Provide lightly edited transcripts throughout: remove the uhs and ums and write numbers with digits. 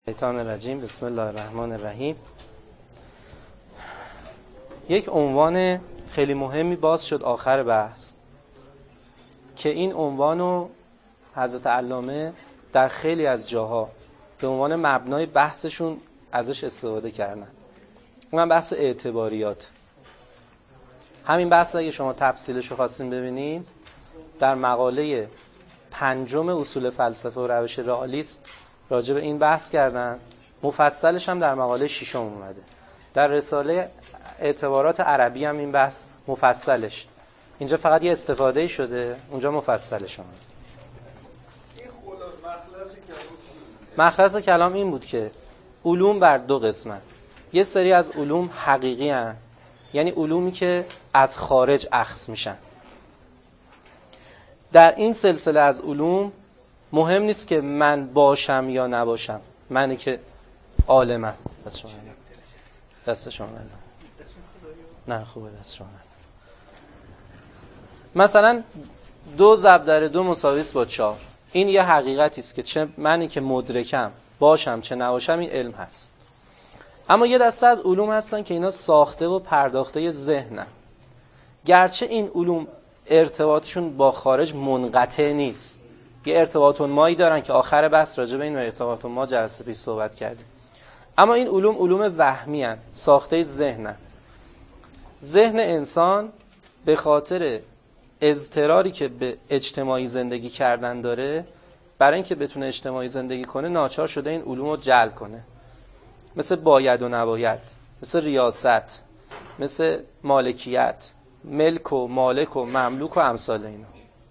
شیطان الرجیم. بسم الله الرحمن الرحیم. یک عنوان خیلی مهمی باز شد آخر بحث که این عنوانو حضرت علامه در خیلی از جاها به عنوان مبنای بحثشون ازش استفاده کردن. اونم بحث اعتباریات. همین بحث اگه شما تفصیلش رو خواستین ببینیم در مقاله 5 اصول فلسفه و روش رئالیسم راجع به این بحث کردن. مفصلش هم در مقاله 6 اومده. در رساله اعتبارات عربی هم این بحث مفصلش. اینجا فقط یه استفاده شده، اونجا مفصلش اومده. مخلص کلام این بود که علوم بر 2 قسمن. یه سری از علوم حقیقی هن، یعنی علومی که از خارج اخذ میشن. در این سلسله از علوم مهم نیست که من باشم یا نباشم، منی که عالمم. دست شما نه خوبه دست شما. مثلا 2 ضرب در 2 مساوی است با 4. این یه حقیقتی است که چه منی که مدرکم باشم چه نباشم این علم هست. اما یه دسته از علوم هستن که اینا ساخته و پرداخته ذهنن. گرچه این علوم ارتباطشون با خارج منقطع نیست، یه ارتباط مایی دارن که آخر بحث راجع به این ارتباط ما جلسه پیش صحبت کردیم. اما این علوم وهمی هستند، ساخته ذهنن. ذهن انسان به خاطر اضطراری که به اجتماعی زندگی کردن داره، برای اینکه بتونه اجتماعی زندگی کنه ناچار شده این علوم رو جلب کنه. مثل باید و نباید، مثل ریاست، مثل مالکیت، ملک و مالک و مملوک و امثال اینا.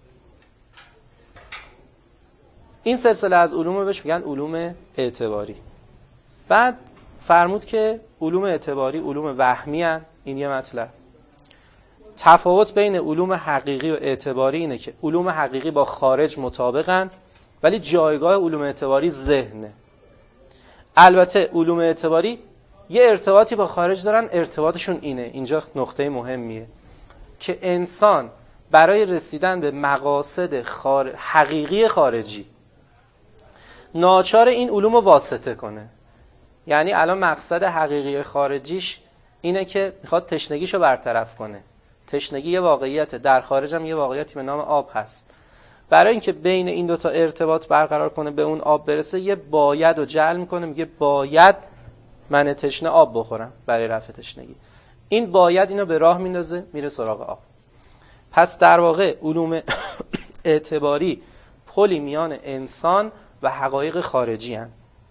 این سلسله از علوم رو بهش میگن علوم اعتباری. بعد فرمود که علوم اعتباری علوم وهمی هستند. این یه مطلب. تفاوت بین علوم حقیقی و اعتباری اینه که علوم حقیقی با خارج مطابقن، ولی جایگاه علوم اعتباری ذهنه. البته علوم اعتباری یه ارتباطی با خارج دارن، ارتباطشون اینه، اینجا نقطه مهمیه، که انسان برای رسیدن به مقاصد حقیقی خارجی ناچار این علوم رو واسطه کنه. یعنی الان مقصد حقیقی خارجیش اینه که میخواد تشنگیشو برطرف کنه. تشنگی یه واقعیته، در خارج هم یه واقعیتی به نام آب هست. برای اینکه بین این 2 تا ارتباط برقرار کنه به اون آب برسه، یه باید رو جعل میکنه، میگه باید من تشنه آب بخورم برای رفع تشنگی. این باید اینو به راه میندازه، میره سراغ آب. پس در واقع علوم اعتباری پلی میان انسان و حقایق خارجی هستند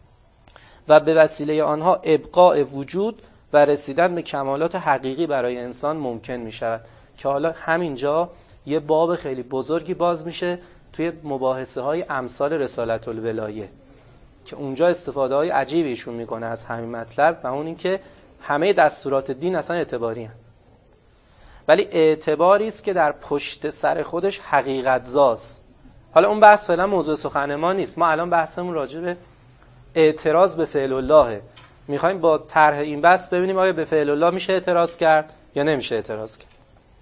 و به وسیله آنها ابقاء وجود و رسیدن به کمالات حقیقی برای انسان ممکن می شود، که حالا همینجا یه باب خیلی بزرگی باز میشه توی مباحثه های امثال رسالت الولایه، که اونجا استفاده های عجیبی ایشون میکنه از همین مطلب، و اون این که همه دستورات دین اصلا اعتباری هستند، ولی اعتباری است که در پشت سر خودش حقیقت زاست. حالا اون بحث فعلا موضوع سخن ما نیست. ما الان بحثمون راجع به اعتراض به فعل الله. میخوایم با طرح این بحث ببینیم آیا به فعل الله میشه اعتراض کرد یا نمیشه اعتراض کرد.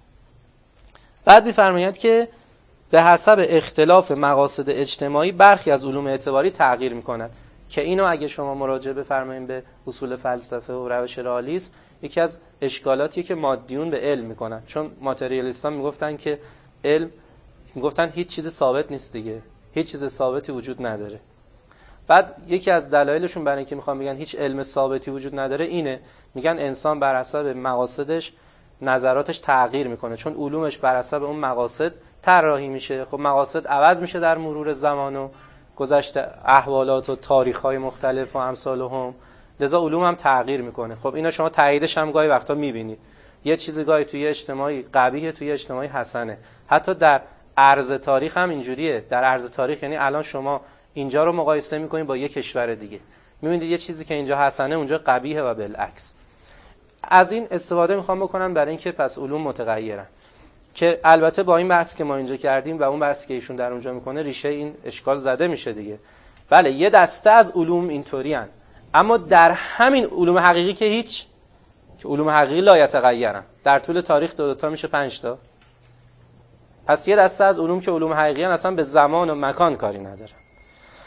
بعد میفرماید که به حسب اختلاف مقاصد اجتماعی برخی از علوم اعتباری تغییر میکند، که اینو اگه شما مراجعه بفرمایید به اصول فلسفه و روش رئالیسم، یکی از اشکالاتیه که مادیون به علم میکنن. چون ماتریالیستان میگفتن که علم، میگفتن هیچ چیز ثابت نیست دیگه، هیچ چیز ثابتی وجود نداره. بعد یکی از دلایلشون برای اینکه میخوان بگن هیچ علم ثابتی وجود نداره اینه، میگن انسان بر حسب مقاصدش نظراتش تغییر میکنه، چون علومش بر حسب اون مقاصد طراحی میشه. خب مقاصد عوض میشه در مرور زمان و گذشته، احوالات و تاریخ‌های مختلف و امثالهم، لذا علوم هم تغییر میکنه. خب اینا شما تاییدش هم گاهی وقتا میبینید. یه چیزی گاهی توی اجتماعی قبیحه، توی اجتماعی حسنه. حتی در عرض تاریخ هم اینجوریه. در عرض تاریخ یعنی الان شما اینجا رو مقایسه میکنید با یک کشور دیگه، میبینید یه چیزی که اینجا حسنه اونجا قبیحه و بالعکس. از این استفاده میخوام بکنم برای اینکه پس علوم متغیرن، که البته با این بحث که ما اینجا کردیم و اون بحث که ایشون در اونجا میکنه ریشه این اشکال زده میشه دیگه. بله یه دسته از علوم اینطوری ان، اما در همین علوم حقیقی که هیچ، که علوم حقیقی لا یتغیرن، در طول تاریخ 2 تا میشه 5 تا. پس یه دسته از علوم که علوم حقیقی ان اصلا به زمان و مکان کاری ندارن.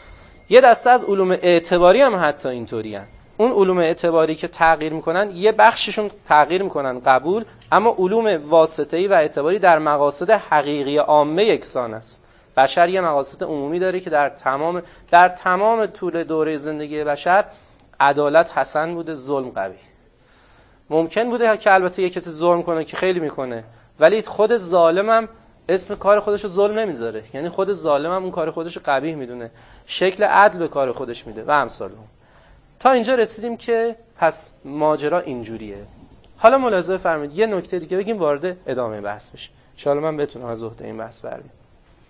یه دسته از علوم اعتباری هم حتی اینطوری هن. اون علوم اعتباری که تغییر میکنن یه بخششون تغییر میکنن قبول، اما علوم واسطه‌ای و اعتباری در مقاصد حقیقی عامه یکسان است. بشر یه مقاصد عمومی داره که در تمام طول دوره زندگی بشر عدالت حسن بوده، ظلم قبیح. ممکن بوده که البته یه کسی ظلم کنه که خیلی میکنه، ولی خود ظالم هم اسم کار خودش رو ظلم نمیذاره، یعنی خود ظالم هم اون کار خودش رو قبیح میدونه، شکل عدل به کار خودش میده و امثال هم. تا اینجا رسیدیم که پس ماجرا اینجوریه. حالا ملاحظه فرمایید یه نکته دیگه بگیم وارد ادامه بحث بشیم. ان شاء الله من بتونم از عهده این بحث بر بیام.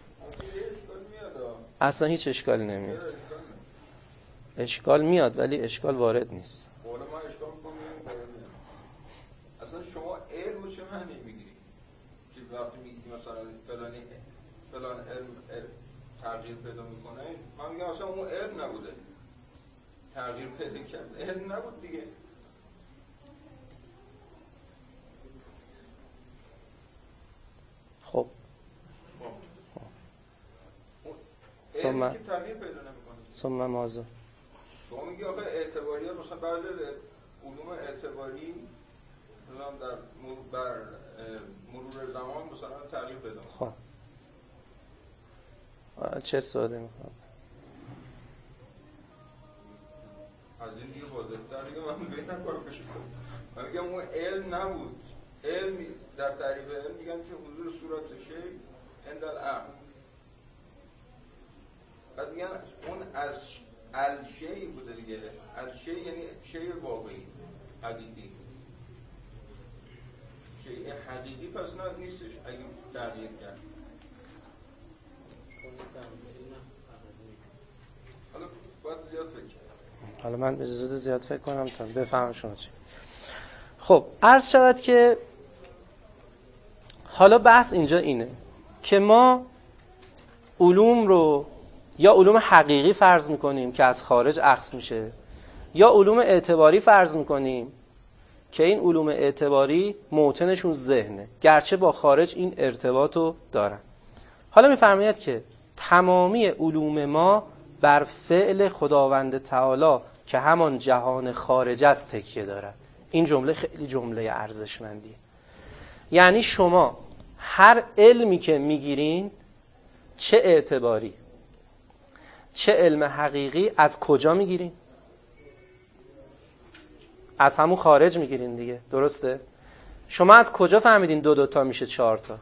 اصلا هیچ اشکالی نمیاد. اشکال میاد ولی اشکال وارد نیست. اصلا شما علم چه معنی میگیری؟ که وقتی میگی مثلا فلان علم تغییر پیدا میکنه، من میگم اصلا اون علم نبوده، تغییر پیدا کرد، علم نبود دیگه. خب علمی که تغییر پیدا نمیکنه. ثم ماذا؟ شما میگی آخه اعتباریات مثلا بعضی علوم اعتباری مثلا در مرور زمان مثلا تغییر پیدا میکنه. خب چه سوالی میخوام؟ از این دیگه واضح‌تر دیگه من بهتر کارو کشی کنم. من میگم اون علم نبود. علم در تعریف علم میگن که حضور صورت شی عند العقل. بعد میگن اون از الشی بوده دیگه. الشی یعنی شی واقعی، حقیقی. شی حقیقی پس نه نیستش اگه تغییر کرد. حالا باید زیاد فکر کنم. حالا من اجازه زیاد فکر کنم تا بفهمم شما چی. خب عرض شود که حالا بحث اینجا اینه که ما علوم رو یا علوم حقیقی فرض میکنیم که از خارج اخذ میشه، یا علوم اعتباری فرض میکنیم که این علوم اعتباری موطنشون ذهنه، گرچه با خارج این ارتباط رو دارن. حالا میفرماید که تمامی علوم ما بر فعل خداوند تعالی که همان جهان خارج است تکیه دارد. این جمله خیلی جمله ارزشمندیه. یعنی شما هر علمی که میگیرین، چه اعتباری چه علم حقیقی، از کجا میگیرین؟ از همون خارج میگیرین دیگه، درسته؟ شما از کجا فهمیدین دو تا میشه 4 تا؟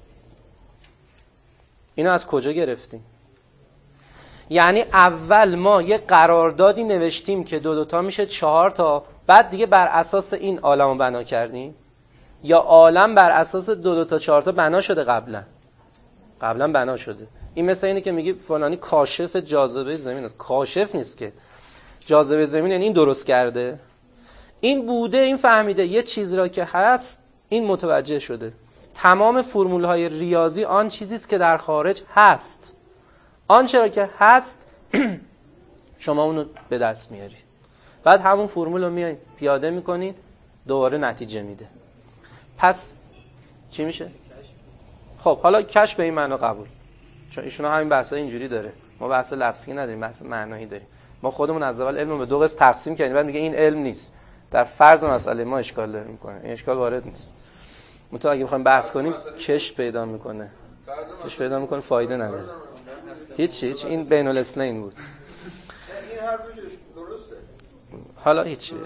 اینو از کجا گرفتین؟ یعنی اول ما یه قراردادی نوشتیم که دو تا میشه 4 تا، بعد دیگه بر اساس این عالمو بنا کردیم، یا عالم بر اساس 2 تا 4 تا بنا شده؟ قبلا بنا شده. این مثل اینه که میگی فلانی کاشف جاذبه زمین است. کاشف نیست که. جاذبه زمین یعنی این درست کرده، این بوده، این فهمیده، یه چیز را که هست این متوجه شده. تمام فرمولهای ریاضی آن چیزی است که در خارج هست. آن چرا که هست شما اونو به دست میاری، بعد همون فرمول رو میای پیاده میکنین، دوباره نتیجه میده. پس چی میشه؟ خب حالا کشف به این معنا قبول، چون ایشون همین بحثا اینجوری داره. ما بحث لفظی نداریم، بحث معنایی داریم. ما خودمون از اول علم رو به 2 قسم تقسیم کردیم، بعد میگه این علم نیست. در فرض مسئله ما اشکال داره میکنه، این اشکال وارد نیست. متأ اگه بخوایم بحث کنیم کش پیدا میکنه، فایده نداره. هیچ این بین الاثنین بود. این حرفش درسته. حالا هیچ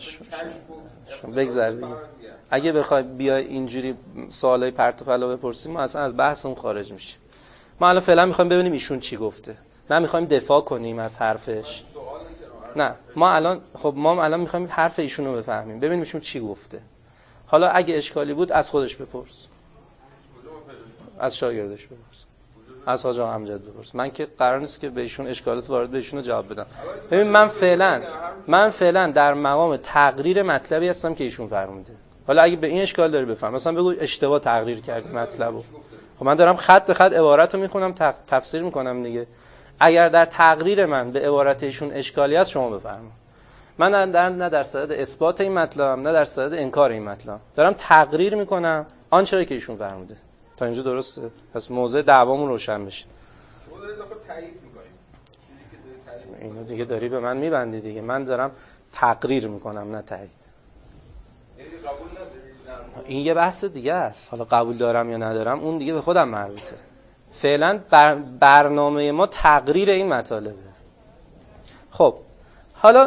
بگذار دیگه. اگه بخوای بیای اینجوری سوالای پرت و پلا بپرسیم، ما اصلا از بحثمون خارج میشیم. ما الان فعلا میخوایم ببینیم ایشون چی گفته، نه میخوایم دفاع کنیم از حرفش. نه ما الان میخوایم حرف ایشون رو بفهمیم، ببینیم ایشون چی گفته. حالا اگه اشکالی بود از خودش بپرس، از شاگردش بپرس، از حاج آقا امجد بپرس. من که قرار نیست که به ایشون اشکالات وارد به ایشون رو جواب بدم. ببین من فعلا در مقام تقریر مطلبی هستم که ایشون فرموده. حالا اگه به این اشکال داری بفهم، مثلا بگو اشتباه تقریر کردی مطلبو. خب من دارم خط به خط عبارت رو میخونم، تفسیر میکنم دیگه. اگر در تقریر من به عبارت ایشون اشکالی هست شما بفرما. من نه در صدد اثبات این مطلبم، نه در صدد انکار این مطلب. دارم تقریر میکنم آنچه که ایشون فرموده. تا اینجا درسته؟ پس موضوع دعوامون روشن بشه. اینو دیگه داری به من میبندی دیگه. من دارم تقریر میکنم نه تایید. این یه بحث دیگه است. حالا قبول دارم یا ندارم اون دیگه به خودم مربوطه. فعلا برنامه ما تقریر این مطالبه. خب حالا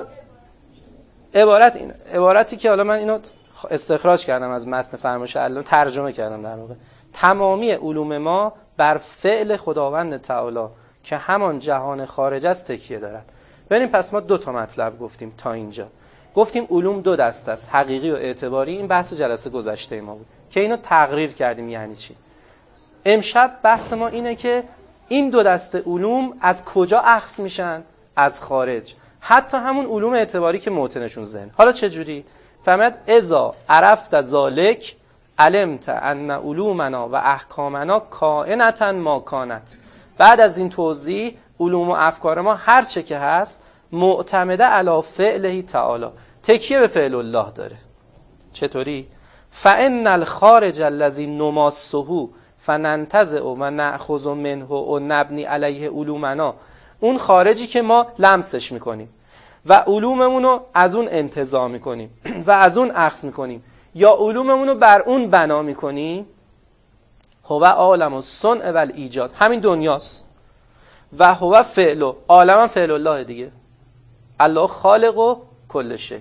عبارتی که حالا من اینو استخراج کردم از متن فرمایش علامه، ترجمه کردم در واقع. تمامی علوم ما بر فعل خداوند تعالی که همان جهان خارج است تکیه دارد. ببینیم پس ما 2 تا مطلب گفتیم تا اینجا. گفتیم علوم 2 دسته است، حقیقی و اعتباری. این بحث جلسه گذشته ما بود که اینو تقریر کردیم یعنی چی. امشب بحث ما اینه که این 2 دسته علوم از کجا اخذ میشن؟ از خارج. حتی همون علوم اعتباری که موطنشون ذهن. حالا چه جوری؟ فهمت اذا عرفت ذالک علمت ان علومنا و احکامنا کائنتا ما کانت. بعد از این توضیح علوم و افکار ما هر چه که هست معتمده علی فعله تعالی، تکیه به فعل الله داره. چطوری؟ فان الخارج الذی نماسه فننتزع و ناخذ منه و نبنی علیه علومنا، اون خارجی که ما لمسش میکنیم و علوممون رو از اون انتزاع میکنیم و از اون اخذ میکنیم یا علوممون رو بر اون بنا میکنیم، هو عالم الصنع و الایجاد، همین دنیاست. و هو فعل، عالم فعل الله دیگه، الله خالق و کل شیء.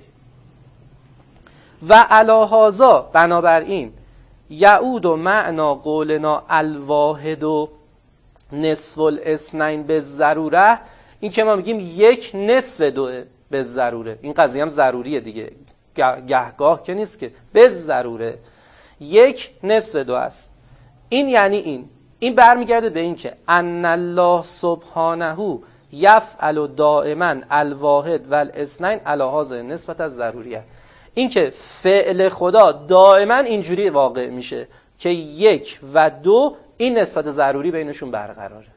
و علی هذا، بنابراین یعود و معنا قولنا الواحد و نصف الاثنین به ضروره، این که ما میگیم 1 نصف 2 به ضروره، این قضیه هم ضروریه دیگه، گهگاه که نیست که، به ضروره 1 نصف 2 است. این یعنی این برمیگرده به این که ان الله سبحانه یفعل دائما الواحد و الاثنین علی هذا نسبت از ضروریه. این که فعل خدا دائما اینجوری واقع میشه که 1 و 2 این نسبت ضروری بینشون برقراره.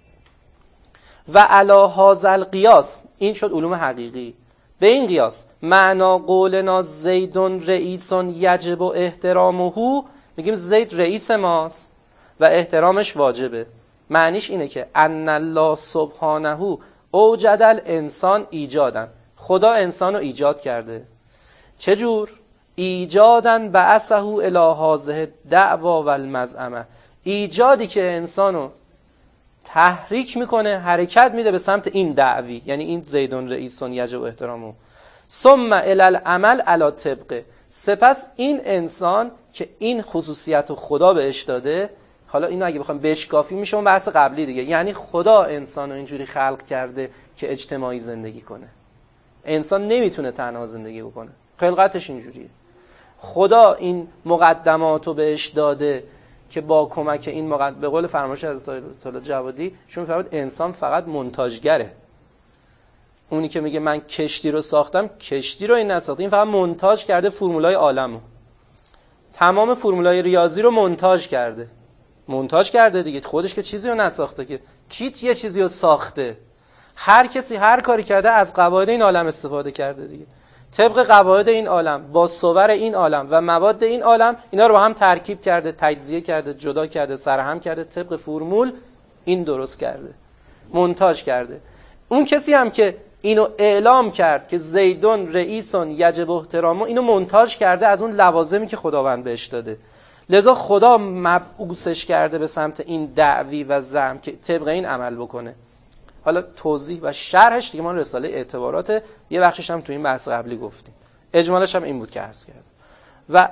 و علی هذا القیاس، این شد علوم حقیقی. به این قیاس معنا قولنا زید رئیس یجب احترامه، میگیم زید رئیس ماست و احترامش واجبه. معنیش اینه که ان الله سبحانه اوجد الانسان ایجادن، خدا انسان رو ایجاد کرده. چجور؟ ایجادن بعثه الی هذه دعوا و المزعمه، ایجادی که انسانو تحریک میکنه، حرکت میده به سمت این دعوی، یعنی این زیدون رئیسون یجب احترامه. ثم الی العمل علی طبقه، سپس این انسان که این خصوصیت رو خدا بهش داده، حالا اینو اگه بخوام بشکافی میشه اون بحث قبلی دیگه، یعنی خدا انسان رو اینجوری خلق کرده که اجتماعی زندگی کنه. انسان نمیتونه تنها زندگی بکنه، خلقتش اینجوریه. خدا این مقدمات رو بهش داده که با کمک این به قول فرمایش از طالب جوادی، چون فرمود انسان فقط منتاجگره. اونی که میگه من کشتی رو ساختم، کشتی رو این نساخته، این فقط منتاج کرده فرمولای عالمو. تمام فرمولای ریاضی رو منتاج کرده دیگه، خودش که چیزی رو نساخته، که کیت یه چیزی رو ساخته. هر کسی هر کاری کرده از قواعد این عالم استفاده کرده دیگه، طبق قواعد این عالم، با صور این عالم و مواد این عالم، اینا رو با هم ترکیب کرده، تجزیه کرده، جدا کرده، سرهم کرده، طبق فرمول این درست کرده، منتاج کرده. اون کسی هم که اینو اعلام کرد که زیدون رئیسون یجب احترامه، اینو منتاج کرده از اون لوازمی که خداوند بهش داده. لذا خدا مبعوثش کرده به سمت این دعوی و زعم که طبق این عمل بکنه. حالا توضیح و شرحش دیگه ما رساله اعتبارات، یه بخشش هم تو این بحث قبلی گفتیم، اجمالش هم این بود که عرض کردم. و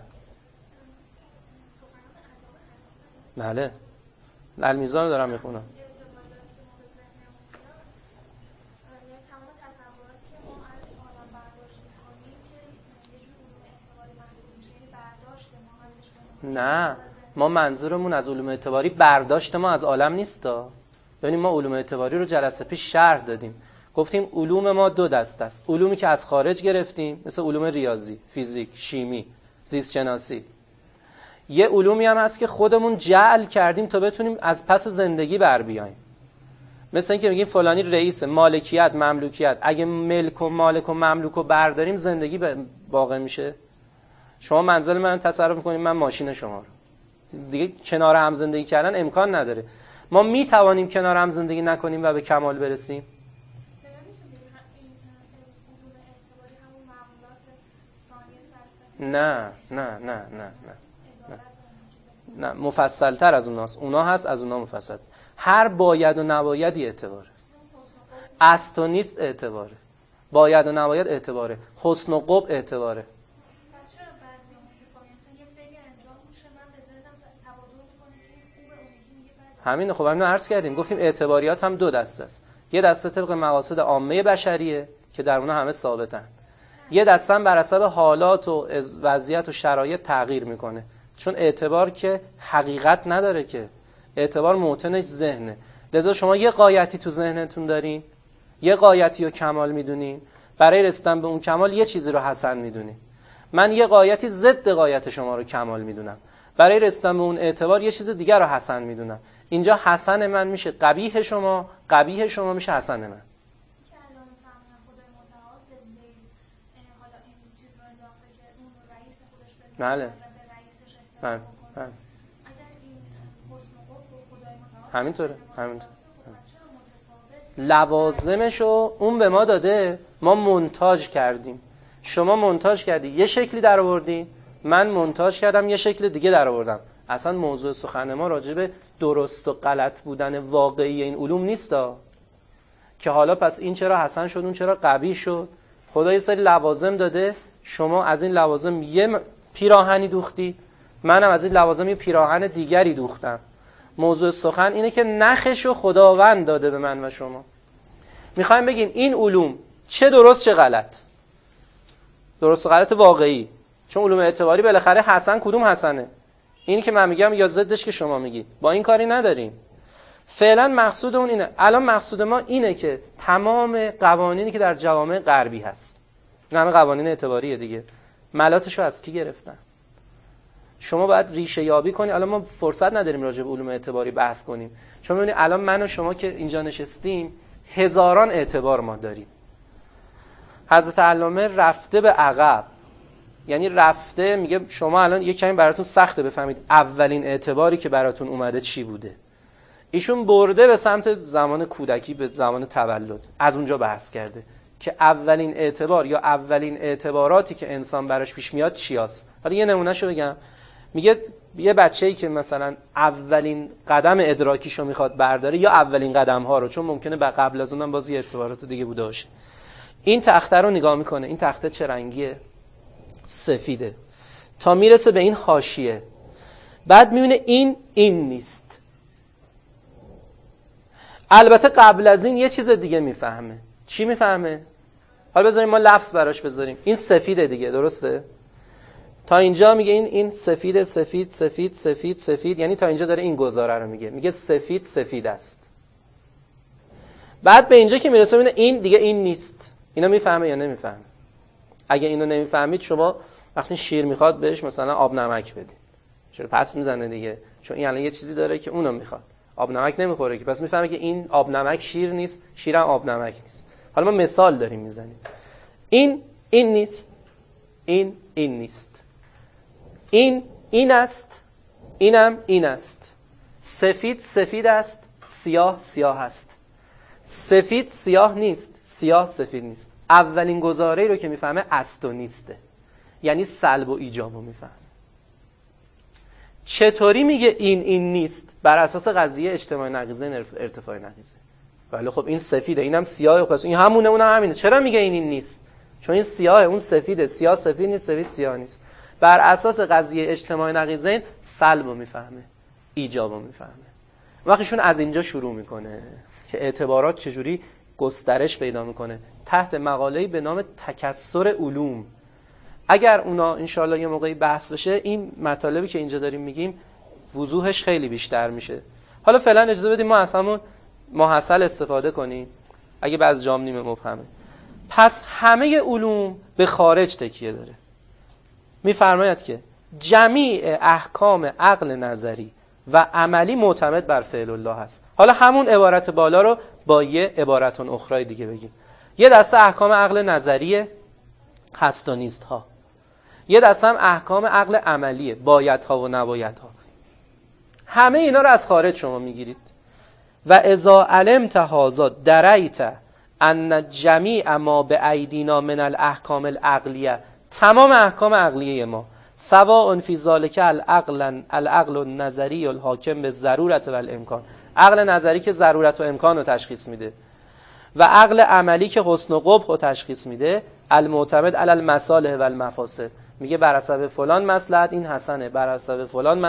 بله المیزان دارم میخونم. نه، ما منظورمون از علوم اعتباری برداشت ما از عالم نیستا. ببینیم ما علوم اعتباری رو جلسه پیش شرح دادیم، گفتیم علوم ما 2 دسته است. علومی که از خارج گرفتیم مثل علوم ریاضی، فیزیک، شیمی، زیست شناسی. یه علومی هم هست که خودمون جعل کردیم تا بتونیم از پس زندگی بر بیاییم. مثل اینکه میگیم فلانی رئیس، مالکیت، مملوکیت. اگه ملک و مالک و مملوک رو برداریم زندگی واقع میشه. شما منزل من تصرف میکنید، من ماشین شما رو. دیگه کنار هم زندگی کردن امکان نداره. ما میتوانیم کنار هم زندگی نکنیم و به کمال برسیم؟ نه مفصل تر از اوناست. اونا هست، از اونا مفصل. هر باید و نبایدی اعتباره. است و نیست اعتباره. باید و نباید اعتباره. حسن و قبح اعتباره. پس چرا بعضی اون که مثلا یه فعلی انجام میشه من به ذهنم تبادر میکنه که این خوبه، اون یکی میگه بده. همین خب همین عرض کردیم، گفتیم اعتباریات هم دو دسته است. یه دسته طبق مقاصد عامه بشریه که در اونها همه ثابتن. یه دسته هم بر حسب حالات و وضعیت و شرایط تغییر میکنه. چون اعتبار که حقیقت نداره، که اعتبار موطنش ذهنه. لذا شما یه غایتی تو ذهنتون دارین، یه غایتی رو کمال میدونین، برای رسیدن به اون کمال یه چیزی رو حسن میدونین. من یه غایتی ضد غایت شما رو کمال میدونم، برای رسیدن به اون اعتبار یه چیز دیگر رو حسن میدونم. اینجا حسن من میشه قبیح شما، قبیح شما میشه حسن من. بله. همینطوره. لوازمشو اون به ما داده، ما مونتاژ کردیم. شما مونتاژ کردی یه شکلی در آوردی، من مونتاژ کردم یه شکل دیگه در آوردم. اصلا موضوع سخن ما راجع به درست و غلط بودن واقعی این علوم نیستا که حالا پس این چرا حسن شد، اون چرا قبیح شد. خدا یه سری لوازم داده، شما از این لوازم یه پیراهنی دوختی، منم از این لوازم یه پیراهن دیگری دوختم. موضوع سخن اینه که نخشو خداوند داده به من و شما. میخوایم بگیم این علوم چه درست چه غلط، درست و غلط واقعی. چون علوم اعتباری بالاخره حسن کدوم حسنه؟ این که من میگم یا ضدش که شما میگید، با این کاری نداریم. فعلا مقصود اون اینه. الان مقصود ما اینه که تمام قوانینی که در جوامع غربی هست، این همه قوانین اعتباریه دیگه، ملاتشو از کی گرفتن؟ شما باید ریشه یابی کنی. الان ما فرصت نداریم راجع به علوم اعتباری بحث کنیم. چون ببینید الان من و شما که اینجا نشستیم هزاران اعتبار ما داریم. حضرت علامه رفته به عقب، یعنی رفته میگه شما الان یک کمی براتون سخته بفهمید اولین اعتباری که براتون اومده چی بوده. ایشون برده به سمت زمان کودکی، به زمان تولد، از اونجا بحث کرده که اولین اعتبار یا اولین اعتباراتی که انسان براش پیش میاد چی هست. حالا یه نمونهشو بگم. میگه یه بچه‌ای که مثلا اولین قدم ادراکیشو میخواد برداره یا اولین قدم‌ها رو، چون ممکنه به قبل از اونم باز اعتبارات دیگه بوده باشه، این تخته رو نگاه میکنه. این تخته چه رنگیه؟ سفیده. تا میرسه به این حاشیه، بعد میبینه این نیست. البته قبل از این یه چیز دیگه میفهمه. چی میفهمه؟ حالا بذاریم ما لفظ براش بذاریم. این سفیده دیگه، درسته؟ تا اینجا میگه این سفید سفید سفید سفید سفید، یعنی تا اینجا داره این گزاره رو میگه سفید سفید است. بعد به اینجا که میرسه میبینه این دیگه این نیست. اینو میفهمه یا نمیفهمه؟ اگه اینو نمیفهمید شما وقتی شیر میخواد بهش مثلا آب نمک بدید، چرا پس میزنه دیگه، چون این الان یه چیزی داره که اونو میخواد. آب نمک نمیخوره که، پس میفهمه که این آب نمک شیر نیست، شیر هم آب نمک نیست. حالا ما مثال داریم میزنیم. این نیست، این نیست، این است، اینم این است. سفید سفید است، سیاه سیاه است. سفید سیاه نیست، سیاه سفید نیست. اولین گزاره‌ای رو که میفهمه است و نیسته، یعنی سلب و ایجابو میفهمه. چطوری میگه این نیست؟ بر اساس قضیه اجتماع نقیضه، ارتفاع نقیضه. ولی خب این سفیده، اینم سیاهه، پس این همونه اونم همینه. چرا میگه این نیست؟ چون این سیاهه، اون سفیده. سیاه سفید نیست، سفید سیاه نیست. بر اساس قضیه اجتماع نقیضین سلبو میفهمه، ایجابو میفهمه. وقتیشون از اینجا شروع میکنه که اعتبارات چجوری گسترش پیدا میکنه تحت مقاله‌ای به نام تکثر علوم. اگر اونا انشالله یه موقعی بحث بشه، این مطالبی که اینجا داریم میگیم وضوحش خیلی بیشتر میشه. حالا فعلا اجازه بدیم ما از همون ماحصل استفاده کنیم اگه بعض جام نیمه مبهمه. پس همه علوم به خارج تکیه داره. میفرماید که جمیع احکام عقل نظری و عملی معتمد بر فعل الله هست. حالا همون عبارت بالا رو با یه عبارت اخرى دیگه بگیم. یه دسته احکام عقل نظریه، هست و نیست ها. یه دسته هم احکام عقل عملیه، بایدها و نبایدها. همه اینا رو از خارج شما میگیرید. و اذا علمت هذا دریت ان جمیع ما به ایدینا من الاحکام العقلیه تمام احکام عقلیه ما سواء فی ذالک العقل النظری الحاکم به ضرورت و الامکان، عقل نظری که ضرورت و امکان رو تشخیص میده و عقل عملی که حسن و قبح رو تشخیص میده، المعتمد علی المصالح و المفاسد، میگه بر حسب فلان مصلحت این حسنه، بر حسب فلان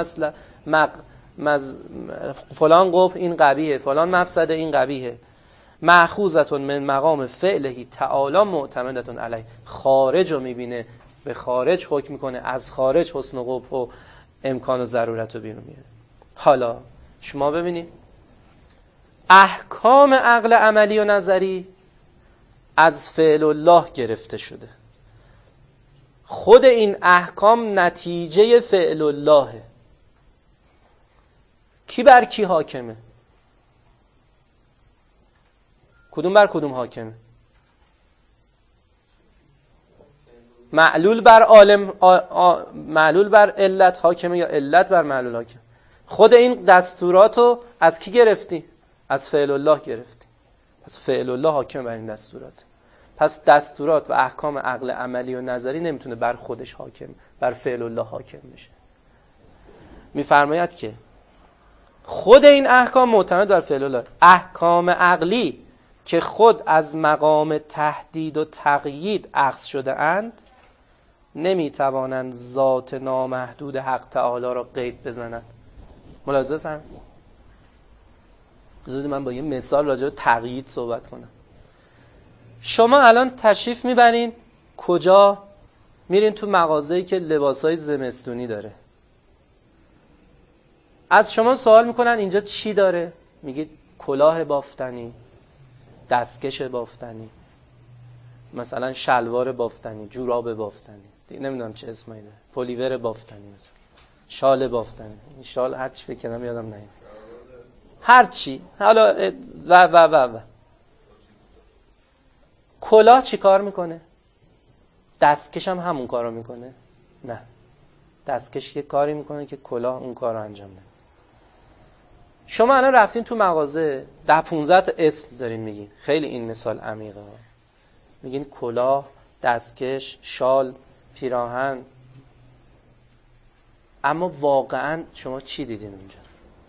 فلان قبح این قبیحه، فلان مفسده این قبیحه، مأخوذة من مقام فعله تعالی معتمدة علیه، خارج رو میبینه، به خارج حکم میکنه، از خارج حسن و قبح و امکان و ضرورت رو بیرون میاره. حالا شما ببینید احکام عقل عملی و نظری از فعل الله گرفته شده، خود این احکام نتیجه فعل اللهه. کی بر کی حاکمه؟ کدوم بر کدوم حاکمه؟ معلول بر عالم معلول بر علت حاکمه یا علت بر معلول حاکمه؟ خود این دستوراتو از کی گرفتی؟ از فعل الله گرفتی. پس فعل الله حاکم بر این دستورات. پس دستورات و احکام عقل عملی و نظری نمیتونه بر خودش حاکم، بر فعل الله حاکم بشه. میفرماید که خود این احکام معتمد بر فعل الله. احکام عقلی که خود از مقام تهدید و تقیید اخذ شده اند نمیتوانند ذات نامحدود حق تعالی را قید بزنند. ملاحظه فرمایید. بذارید من با یه مثال راجع به تقیید صحبت کنم. شما الان تشریف میبرین کجا؟ میرین تو مغازه‌ای که لباسای زمستونی داره. از شما سوال میکنن اینجا چی داره؟ میگید کلاه بافتنی، دستکش بافتنی، مثلا شلوار بافتنی، جوراب بافتنی، نمیدونم چه اسمایی داره، پلیور بافتنی، مثلا شال بافتنی. این شال هر چی فکر کنم یادم نمیاد، هر چی. حالا و کلاه چی کار میکنه؟ دستکش هم همون کارو میکنه؟ نه، دستکش یه کاری میکنه که کلاه اون کارو انجام نمیده. شما الان رفتین تو مغازه 10-15 تا اسم دارین میگین، خیلی این مثال عمیقه، میگین کلاه، دستکش، شال، پیراهن، اما واقعا شما چی دیدین اونجا؟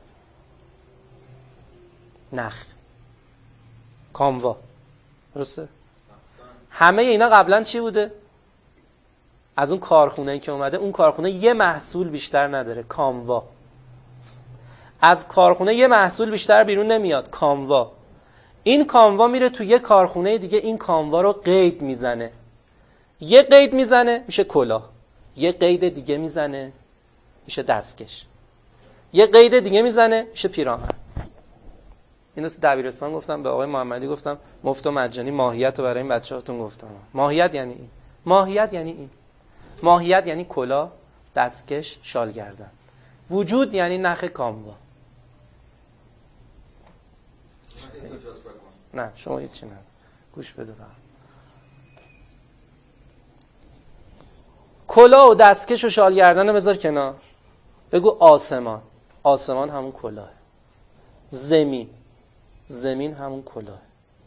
نخ، کاموا، درسته؟ همه اینا قبلا چی بوده؟ از اون کارخونه‌ای که اومده، اون کارخونه یه محصول بیشتر نداره، کاموا. از کارخونه یه محصول بیشتر بیرون نمیاد، کاموا. این کاموا میره تو یه کارخونه دیگه، این کاموا رو قید میزنه. یه قید میزنه میشه کلاه، یه قید دیگه میزنه میشه دستکش، یه قید دیگه میزنه میشه پیراهن. اینو تو دبیرستان گفتم به آقای محمدی، گفتم مفت و مجانی ماهیت رو برای این بچه‌هاتون گفتم. ماهیت یعنی این، ماهیت یعنی این، ماهیت یعنی کلاه، دستکش، شال گردن. وجود یعنی نخ کاموا. نه شما هیچی نه، گوش بده فقط. کلاه و دستکش و شال گردن رو بذار کنار، بگو آسمان. آسمان همون کلاه. زمین، زمین همون کلاه.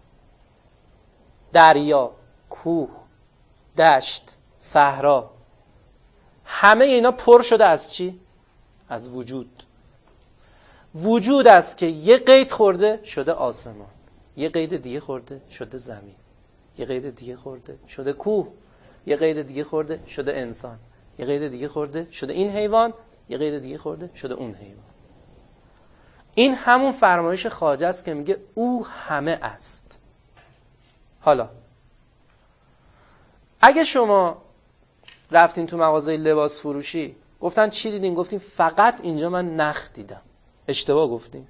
دریا، کوه، دشت، صحرا، همه اینا پر شده از چی؟ از وجود. وجود است که یه قید خورده شده آسمان، یه قید دیگه خورده شده زمین، یه قید دیگه خورده شده کوه، یه قید دیگه خورده شده انسان، یه قید دیگه خورده شده این حیوان، یه قید دیگه خورده شده اون حیوان. این همون فرمایش خواجه است که میگه او همه است. حالا اگه شما رفتین تو مغازه لباس فروشی، گفتن چی دیدین؟ گفتین فقط اینجا من نخ دیدم. اشتباه گفتین.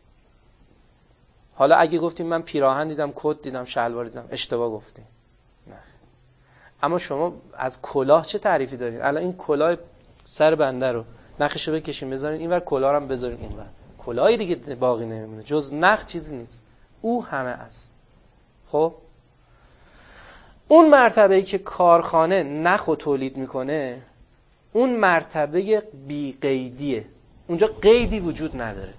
حالا اگه گفتین من پیراهن دیدم، کت دیدم، شلوار دیدم، اشتباه گفتین. نخ. اما شما از کلاه چه تعریفی دارین؟ الان این کلاه سر بنده رو نخشو بکشین بذارین اینور، کلاه رو هم بذارین اینور، کلاهی دیگه باقی نمیمونه جز نخ، چیزی نیست. او همه است. خب اون مرتبه‌ای که کارخانه نخو تولید میکنه، اون مرتبه بی قیدیه، اونجا قیدی وجود نداره.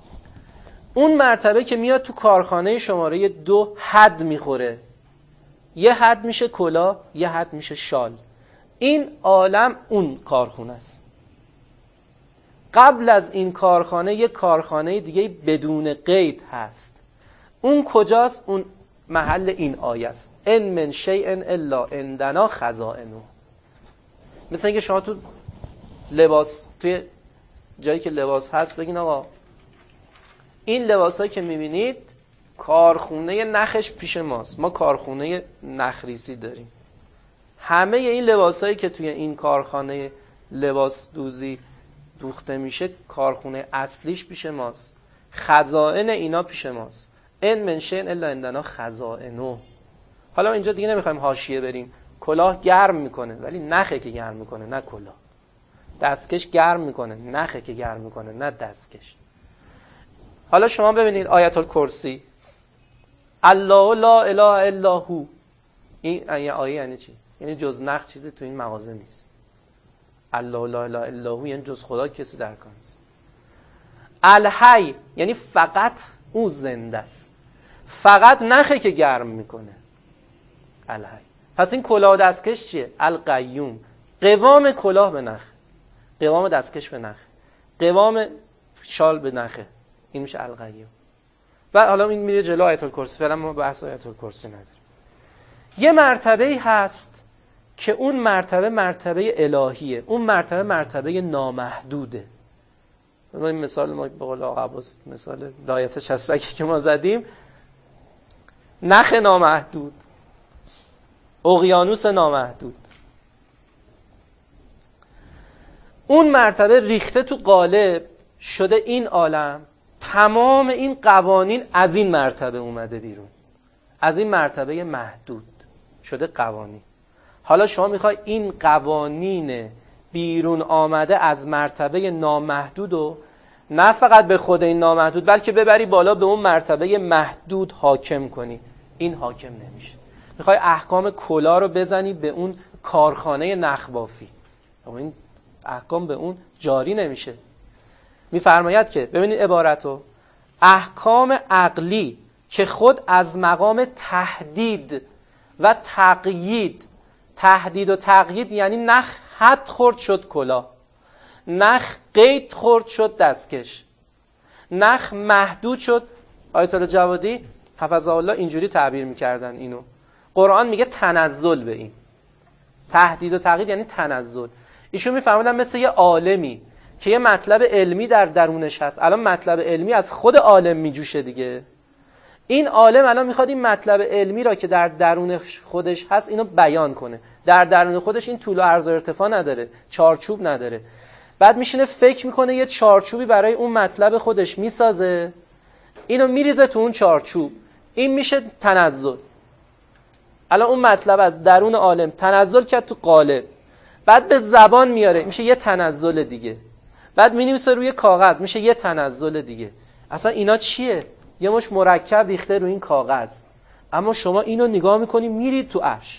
اون مرتبه که میاد تو کارخانه شماره 2 حد میخوره، یه حد میشه کلاه، یه حد میشه شال. این عالم اون کارخونه است. قبل از این کارخانه یه کارخانه دیگه بدون قید هست. اون کجاست؟ اون محل این آیه است. ان من شیء الا عندنا خزائنه. مثل اینکه شما تو لباس، توی جایی که لباس هست بگین آقا این لباسایی که میبینید کارخونه نخش پیش ماست، ما کارخونه نخریزی داریم. همه این لباسایی که توی این کارخانه لباس دوزی دوخته میشه کارخونه اصلیش پیش ماست، خزائن اینا پیش ماست. ان من شیء الا عندنا خزائنه. حالا اینجا دیگه نمیخوایم حاشیه بریم. کلاه گرم میکنه ولی نخه که گرم میکنه، نه کلاه. دستکش گرم میکنه، نخه که گرم میکنه، نه دستکش. حالا شما ببینید آیت الکرسی، الله لا اله الا هو، این آیه یعنی چی؟ یعنی جز نخ چیزی تو این مغازه نیست. الله لا اله الا هو یعنی جز خدا کسی در کار نیست. الحی یعنی فقط او زنده است، فقط نخه که گرم میکنه. الحی. پس این کلاه دستکش چیه؟ القیوم. قوام کلاه به نخ، قوام دستکش به نخ، قوام شال به نخه. این میشه القیوم. و حالا این میره جلو آیت الکرسی. فعلا ما بحث آیت الکرسی نداریم. یه مرتبه‌ای هست که اون مرتبه مرتبه الهیه، اون مرتبه مرتبه نامحدوده. این مثال ما به قول آقا عباس، مثال دایت چسبکی که ما زدیم، نخ نامحدود، اقیانوس نامحدود. اون مرتبه ریخته تو قالب شده این عالم، تمام این قوانین از این مرتبه اومده بیرون، از این مرتبه محدود شده قوانین. حالا شما میخوای این قوانین بیرون آمده از مرتبه نامحدود و نه فقط به خود این نامحدود بلکه ببری بالا به اون مرتبه محدود حاکم کنی. این حاکم نمیشه. میخوای احکام کلا رو بزنی به اون کارخانه نخبافی، اما این احکام به اون جاری نمیشه. میفرماید که ببینید عبارتو، احکام عقلی که خود از مقام تحدید و تقیید، تحدید و تقیید یعنی نخ حد خورد شد کلا، نخ قید خورد شد دستکش، نخ محدود شد. آیت الله جوادی حفظه الله اینجوری تعبیر میکردن اینو. قرآن میگه تنزل به این. تحدید و تقیید یعنی تنزل. ایشون میفرمودن مثل یه عالمی که یه مطلب علمی در درونش هست. الان مطلب علمی از خود عالم میجوشه دیگه. این عالم الان میخواد این مطلب علمی را که در درون خودش هست اینو بیان کنه. در درون خودش این طول و عرض و ارتفاع نداره، چارچوب نداره. بعد میشینه فکر میکنه یه چارچوبی برای اون مطلب خودش میسازه، اینو میریزه تو اون چارچوب. این میشه تنزل. الان اون مطلب از درون عالم تنزل کرد تو قالب، بعد به زبان میاره، میشه یه تنزل دیگه. بعد مینویسه روی کاغذ، میشه یه تنزل دیگه. اصلا اینا چیه؟ یه مش مرکب ریخته روی این کاغذ، اما شما اینو نگاه میکنی میرید تو عرش.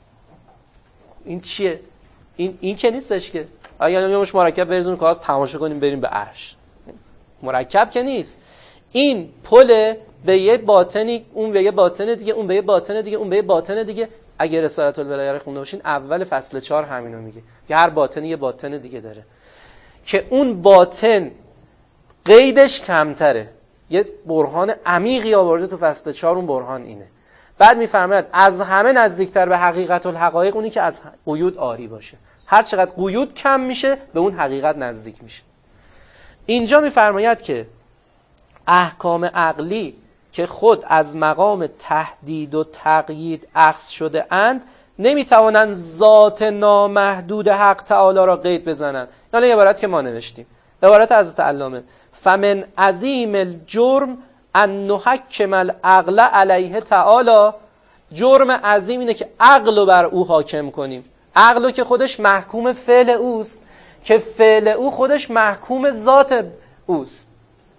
این چیه؟ این که نیستش که اگه یه مش مرکب بریزون کاغذ تماشا کنیم بریم به عرش. مرکب که نیست. این پل به یه باطنی، اون به یه باطن دیگه، اون به یه باطن دیگه، اون به یه باطن دیگه. اگه رسالت الولایه رو خونده باشین اول فصل 4 همینو میگه که هر باطنی یه باطن دیگه داره که اون باطن قیدش کمتره. یه برهان عمیقی آورده تو فصل 4، اون برهان اینه. بعد میفرماید از همه نزدیکتر به حقیقت الحقایق اونی که از قیود آری باشه. هر چقدر قیود کم میشه به اون حقیقت نزدیک میشه. اینجا میفرماید که احکام عقلی که خود از مقام تحدید و تقیید اخذ شده اند نمیتوانند ذات نامحدود حق تعالی را قید بزنند. یعنی عبارت که ما نوشتیم، عبارت حضرت علامه، فمن عظیم الجرم ان نحکم العقل علیه تعالی. جرم عظیم اینه که عقل رو بر او حاکم کنیم. عقل رو که خودش محکوم فعل اوست، که فعل او خودش محکوم ذات اوست.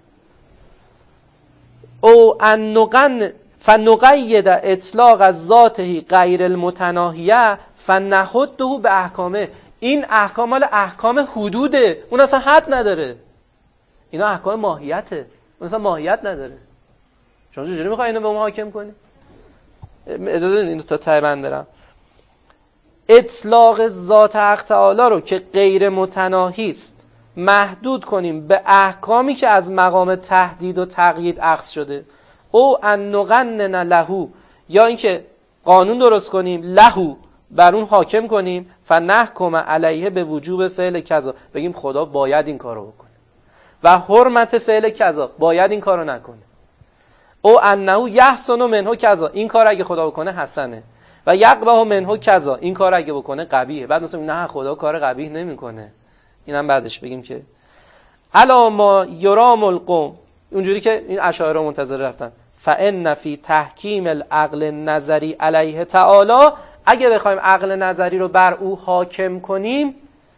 او ان فنقید اطلاق از ذاته غیر المتناهیه فنحده به احکامه. این احکام مال احکام حدوده، اون اصلا حد نداره. اینا احکام ماهیته، اون اصلا ماهیت نداره. شما چجوری میخوای اینو به ما حاکم کنی؟ اجازه بدید اینو تا ته بند برم. اطلاق ذات حق تعالی رو که غیر متناهی است محدود کنیم به احکامی که از مقام تهدید و تقیید اخذ شده، او ان نقنن له، یا اینکه قانون درست کنیم له بر اون حاکم کنیم، فنحکم علیه به وجوب فعل کذا، بگیم خدا باید این کارو بکنه و حرمت فعل کذا، باید این کارو نکنه. او انه یحسن منه کذا، این کار اگه خدا بکنه حسنه، و یقبح منه کذا، این کار اگه بکنه قبیحه. بعد مثلا نه خدا کار قبیح نمیکنه، اینم بعدش بگیم که الا ما یرام القوم، اونجوری که این اشاعره منتظر رفتن، فان فی تحکیم العقل النظری علیه تعالی، اگه بخوایم عقل نظری رو بر او حاکم کنیم،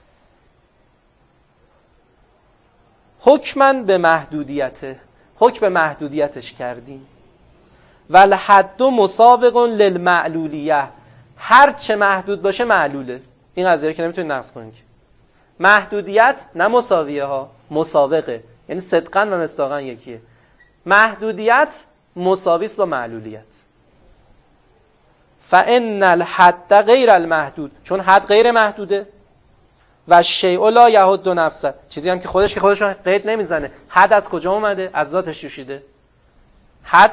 حکماً به محدودیته، حکم به محدودیتش کردیم، والحد مسابق للمعلولیه، هر چه محدود باشه معلوله. این قضیه که نمیتونید نقض کنید. محدودیت نه مساویه ها، مسابقه، یعنی صدقاً و مصداقاً یکیه. محدودیت مساوی است با معلولیت. فان الحد غیر المحدود، چون حد غیر محدوده، و شیء لا یحد نفسه، چیزی هم که خودش رو قید نمیزنه. حد از کجا اومده؟ از ذاتش جوشیده. حد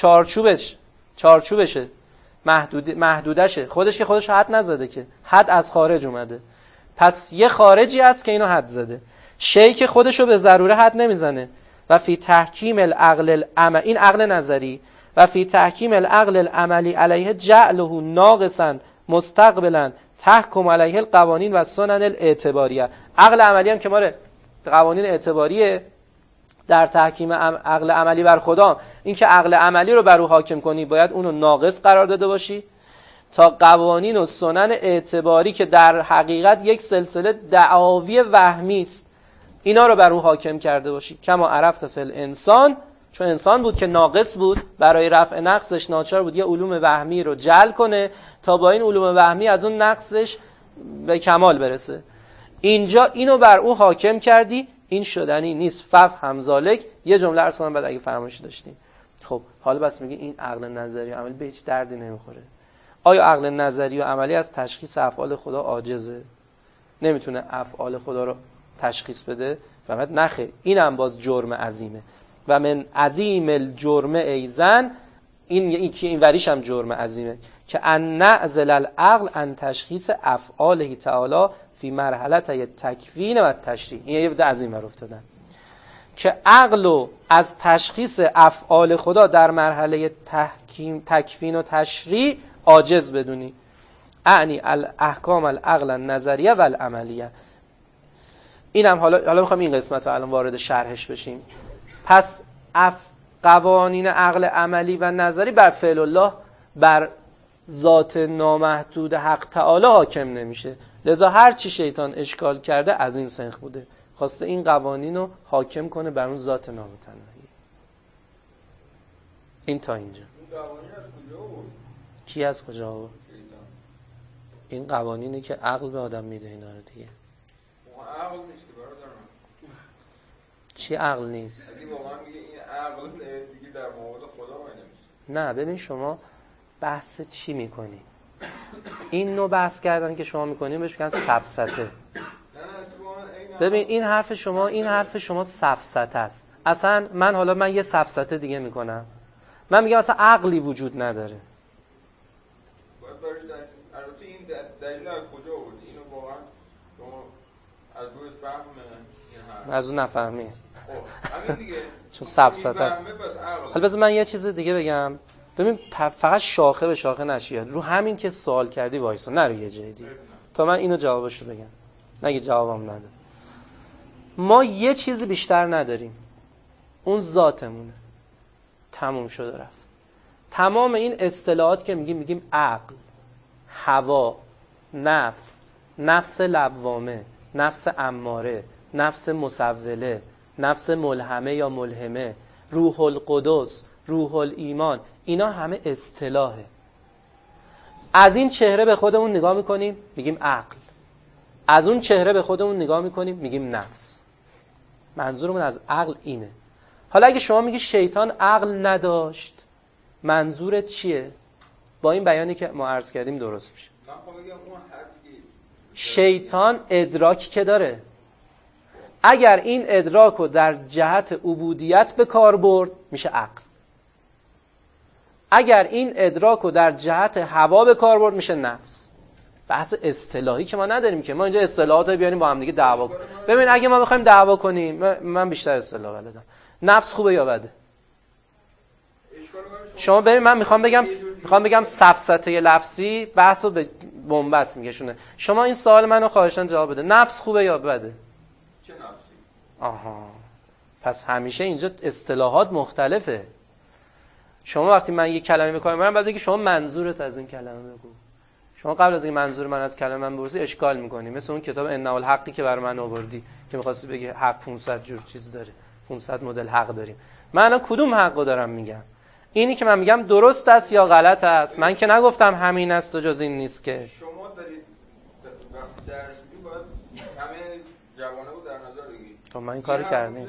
چارچوبشه، محدودشه، خودش که خودش حد نزده که، حد از خارج اومده. پس یه خارجی هست که اینو حد زده. شیء که خودش رو به ضروره حد نمیزنه. و فی تحکیم العقل العملی، این عقل نظری، و فی تحکیم العقل العملی علیه جعله ناقصا مستقبلا تحکم علیه القوانین و سنن الاعتباریه. عقل عملی هم که ما قوانین اعتباریه در تحکیم عقل عملی بر خدا، این که عقل عملی رو بر او حاکم کنی باید اونو ناقص قرار داده باشی تا قوانین و سنن اعتباری که در حقیقت یک سلسله دعاوی وهمی است، اینا رو بر او حاکم کرده باشی. کما عرفت فی الانسان، چون انسان بود که ناقص بود، برای رفع نقصش ناچار بود یه علوم وهمی رو جعل کنه تا با این علوم وهمی از اون نقصش به کمال برسه. اینجا اینو بر او حاکم کردی، این شدنی نیست. فهم ذالک، یه جمله عرض کنم بعد اگه فرمایشی داشتین. خب حالا بس میگی این عقل نظری و عملی به هیچ دردی نمیخوره. آیا عقل نظری و عملی از تشخیص افعال خدا عاجزه؟ نمیتونه افعال خدا رو تشخیص بده؟ فهمت؟ نخه، اینم باز جرم عظیمه. و من عظیم الجرم ایزن، این وریش هم جرم عظیمه، که ان نعزل العقل ان تشخیص افعاله تعالی فی مرحله تکوین و تشریع. این یه بده عظیم بر افتادن که عقلو از تشخیص افعال خدا در مرحله تکوین و تشریع عاجز بدونی. اعنی الاحکام العقل النظریه و العملیه. اینم حالا میخوام این قسمت رو الان وارد شرحش بشیم. پس قوانین عقل عملی و نظری بر فعل الله، بر ذات نامحدود حق تعالی حاکم نمیشه. لذا هر چی شیطان اشکال کرده از این سنخ بوده، خواسته این قوانین رو حاکم کنه بر اون ذات نامتناهی. این تا اینجا. این قوانین از کجا بود؟ کی از کجا بود؟ این قوانینی که عقل به آدم میده اینا رو دیگه. اون عقل نیست برادر من. چی عقل نیست؟ اگه واقعا میگه این عقل دیگه در مقابل خدا وای نمیشه. نه ببین شما بحث چی میکنی؟ این نوع بحث کردن که شما میکنین بهش میگن سفسطه. ببین این حرف شما سفسطه است. اصلا من یه سفسطه دیگه میکنم. من میگم اصلا عقلی وجود نداره. باید برش البته این دلیل از کجا آوردی؟ اینو واقعا شما از روی فهم این حرف از اون نفهمی. خب همین دیگه. چون سفسطه است. حالا بذار من یه چیز دیگه بگم. ببین فقط شاخه به شاخه نشید. رو همین که سوال کردی وایسا، نرو یه جای دیگه تا من اینو جوابشو بگم. نگی جوابم نده. ما یه چیزی بیشتر نداریم، اون ذاتمونه. تموم شده رفت. تمام این اصطلاحات که میگیم عقل، هوا، نفس لوامه، نفس اماره، نفس مسوله، نفس ملهمه یا ملهمه، روح القدس، روح الایمان، اینا همه اصطلاحه. از این چهره به خودمون نگاه میکنیم میگیم عقل، از اون چهره به خودمون نگاه میکنیم میگیم نفس. منظورمون از عقل اینه. حالا اگه شما میگی شیطان عقل نداشت، منظورت چیه؟ با این بیانی که ما عرض کردیم درست میشه. من خب میگم اون حدی شیطان ادراکی که داره، اگر این ادراک رو در جهت عبودیت به کار برد میشه عقل. اگر این ادراک رو در جهت هوا به کار برد میشه نفس. بحث اصطلاحی که ما نداریم که ما اینجا اصطلاحات رو بیاریم با هم دیگه دعوا کنیم. ببین اگه ما بخوایم دعوا کنیم، من بیشتر اصطلاح بلدم، نفس خوبه یا بده؟ شما ببین من میخوام بگم سفسطه لفظی بحث رو به بنبست میکشونه. شما این سوال منو خواهشاً جواب بده، نفس خوبه یا بده؟ چه نفسی؟ آها، پس همیشه اینجا اصطلاحات مختلفه. شما وقتی من یک کلمه میکنم من بعد بگی شما منظورت از این کلمه بگو. شما قبل از اینکه منظور من از کلمه من بپرسی اشکال میکنی، مثل اون کتاب انه الحقی که برای من آوردی که می‌خواستی بگی حق 500 جور چیز داره، 500 مدل حق داریم. من الان کدوم حقو دارم میگم؟ اینی که من میگم درست است یا غلط است؟ من که نگفتم همین است و جز این نیست که. شما دارید وقتی درس میدید باید همه جوانه رو در نظر بگیرید. تو من این کارو کردم.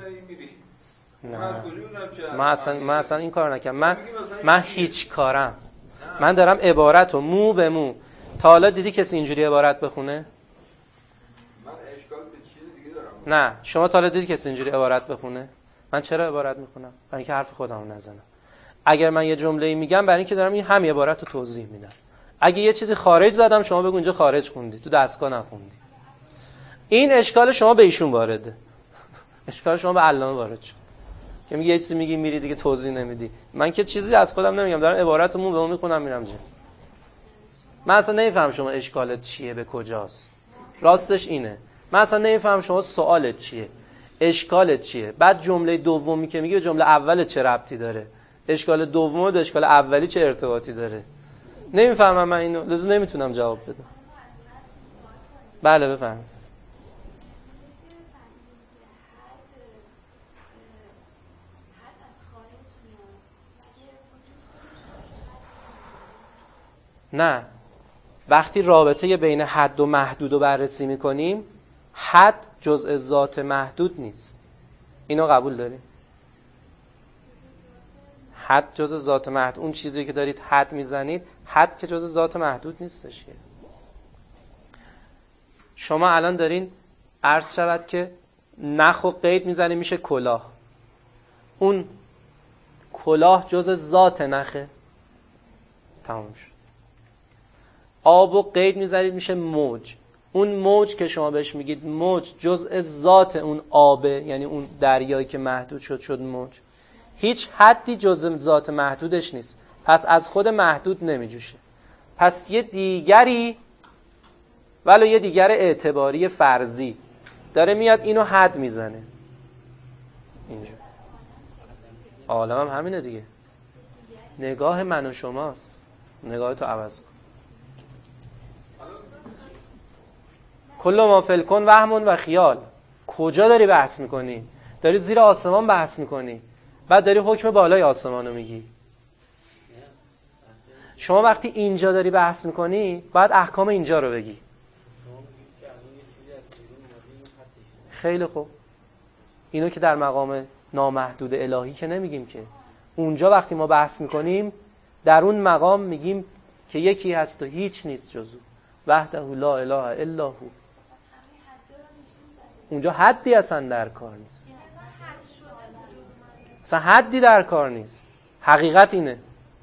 نه من اصلا این کارو نکردم. من هیچ کارم. من دارم عبارت رو مو به مو. تا حالا دیدی کسی اینجوری عبارت بخونه؟ من اشکال به چیز دیگه دارم. نه، شما تا حالا دیدی کسی اینجوری عبارت بخونه؟ من چرا عبارت میخونم؟ برای اینکه حرف خودمو نزنم. اگر من یه جمله‌ای میگم برای اینکه دارم این هم عبارت رو توضیح میدم. اگه یه چیزی خارج زدم شما بگو اینجا خارج خوندی، تو دستگاه نخوندی. این اشکال شما به ایشون وارده. اشکال شما به علامه وارد شد. که میگه یه چیزی میگی میری دیگه توضیح نمیدی. من که چیزی از خودم نمیگم، دارم عبارتمو به اون میخونم میرم جلو. من اصلا نمیفهم شما اشکالت چیه، به کجاست. راستش اینه. من اصلا نمیفهم شما سوالت چیه، اشکالت چیه. بعد جمله دومی که میگه جمله اول چه ربطی داره؟ اشکال دوم به اشکال اولی چه ارتباطی داره؟ نمیفهمم من اینو، لذا نمیتونم جواب بدم. بله بفهم. نه، وقتی رابطه بین حد و محدود رو بررسی میکنیم، حد جزء ذات محدود نیست. اینو قبول داریم؟ حد جزء ذات محدود، اون چیزی که دارید حد میزنید، حد که جزء ذات محدود نیستش. شما الان دارین عرض شود که نخ و قید میزنید میشه کلاه. اون کلاه جزء ذات نخه، تمام شد. آب و قید میزنید میشه موج. اون موج که شما بهش میگید موج جزء ذات اون آبه، یعنی اون دریایی که محدود شد موج. هیچ حدی جزء ذات محدودش نیست، پس از خود محدود نمیجوشه. پس یه دیگری، ولو یه دیگر اعتباری فرضی داره میاد اینو حد میزنه. اینجور عالم هم همینه دیگه. نگاه من و شماست، نگاه تو عوض کن. کل ما فی الکون وهم و خیال. کجا داری بحث میکنی؟ داری زیر آسمان بحث میکنی، بعد داری حکم بالای آسمان رو میگی. شما وقتی اینجا داری بحث میکنی باید احکام اینجا رو بگی. خیلی خوب، اینو که در مقام نامحدود الهی که نمیگیم که. اونجا وقتی ما بحث میکنیم در اون مقام میگیم که یکی هست و هیچ نیست جز او، وحده لا اله الا هو. اونجا حدی اصلا در کار نیست، اصلا حدی در کار نیست. حقیقت اینه.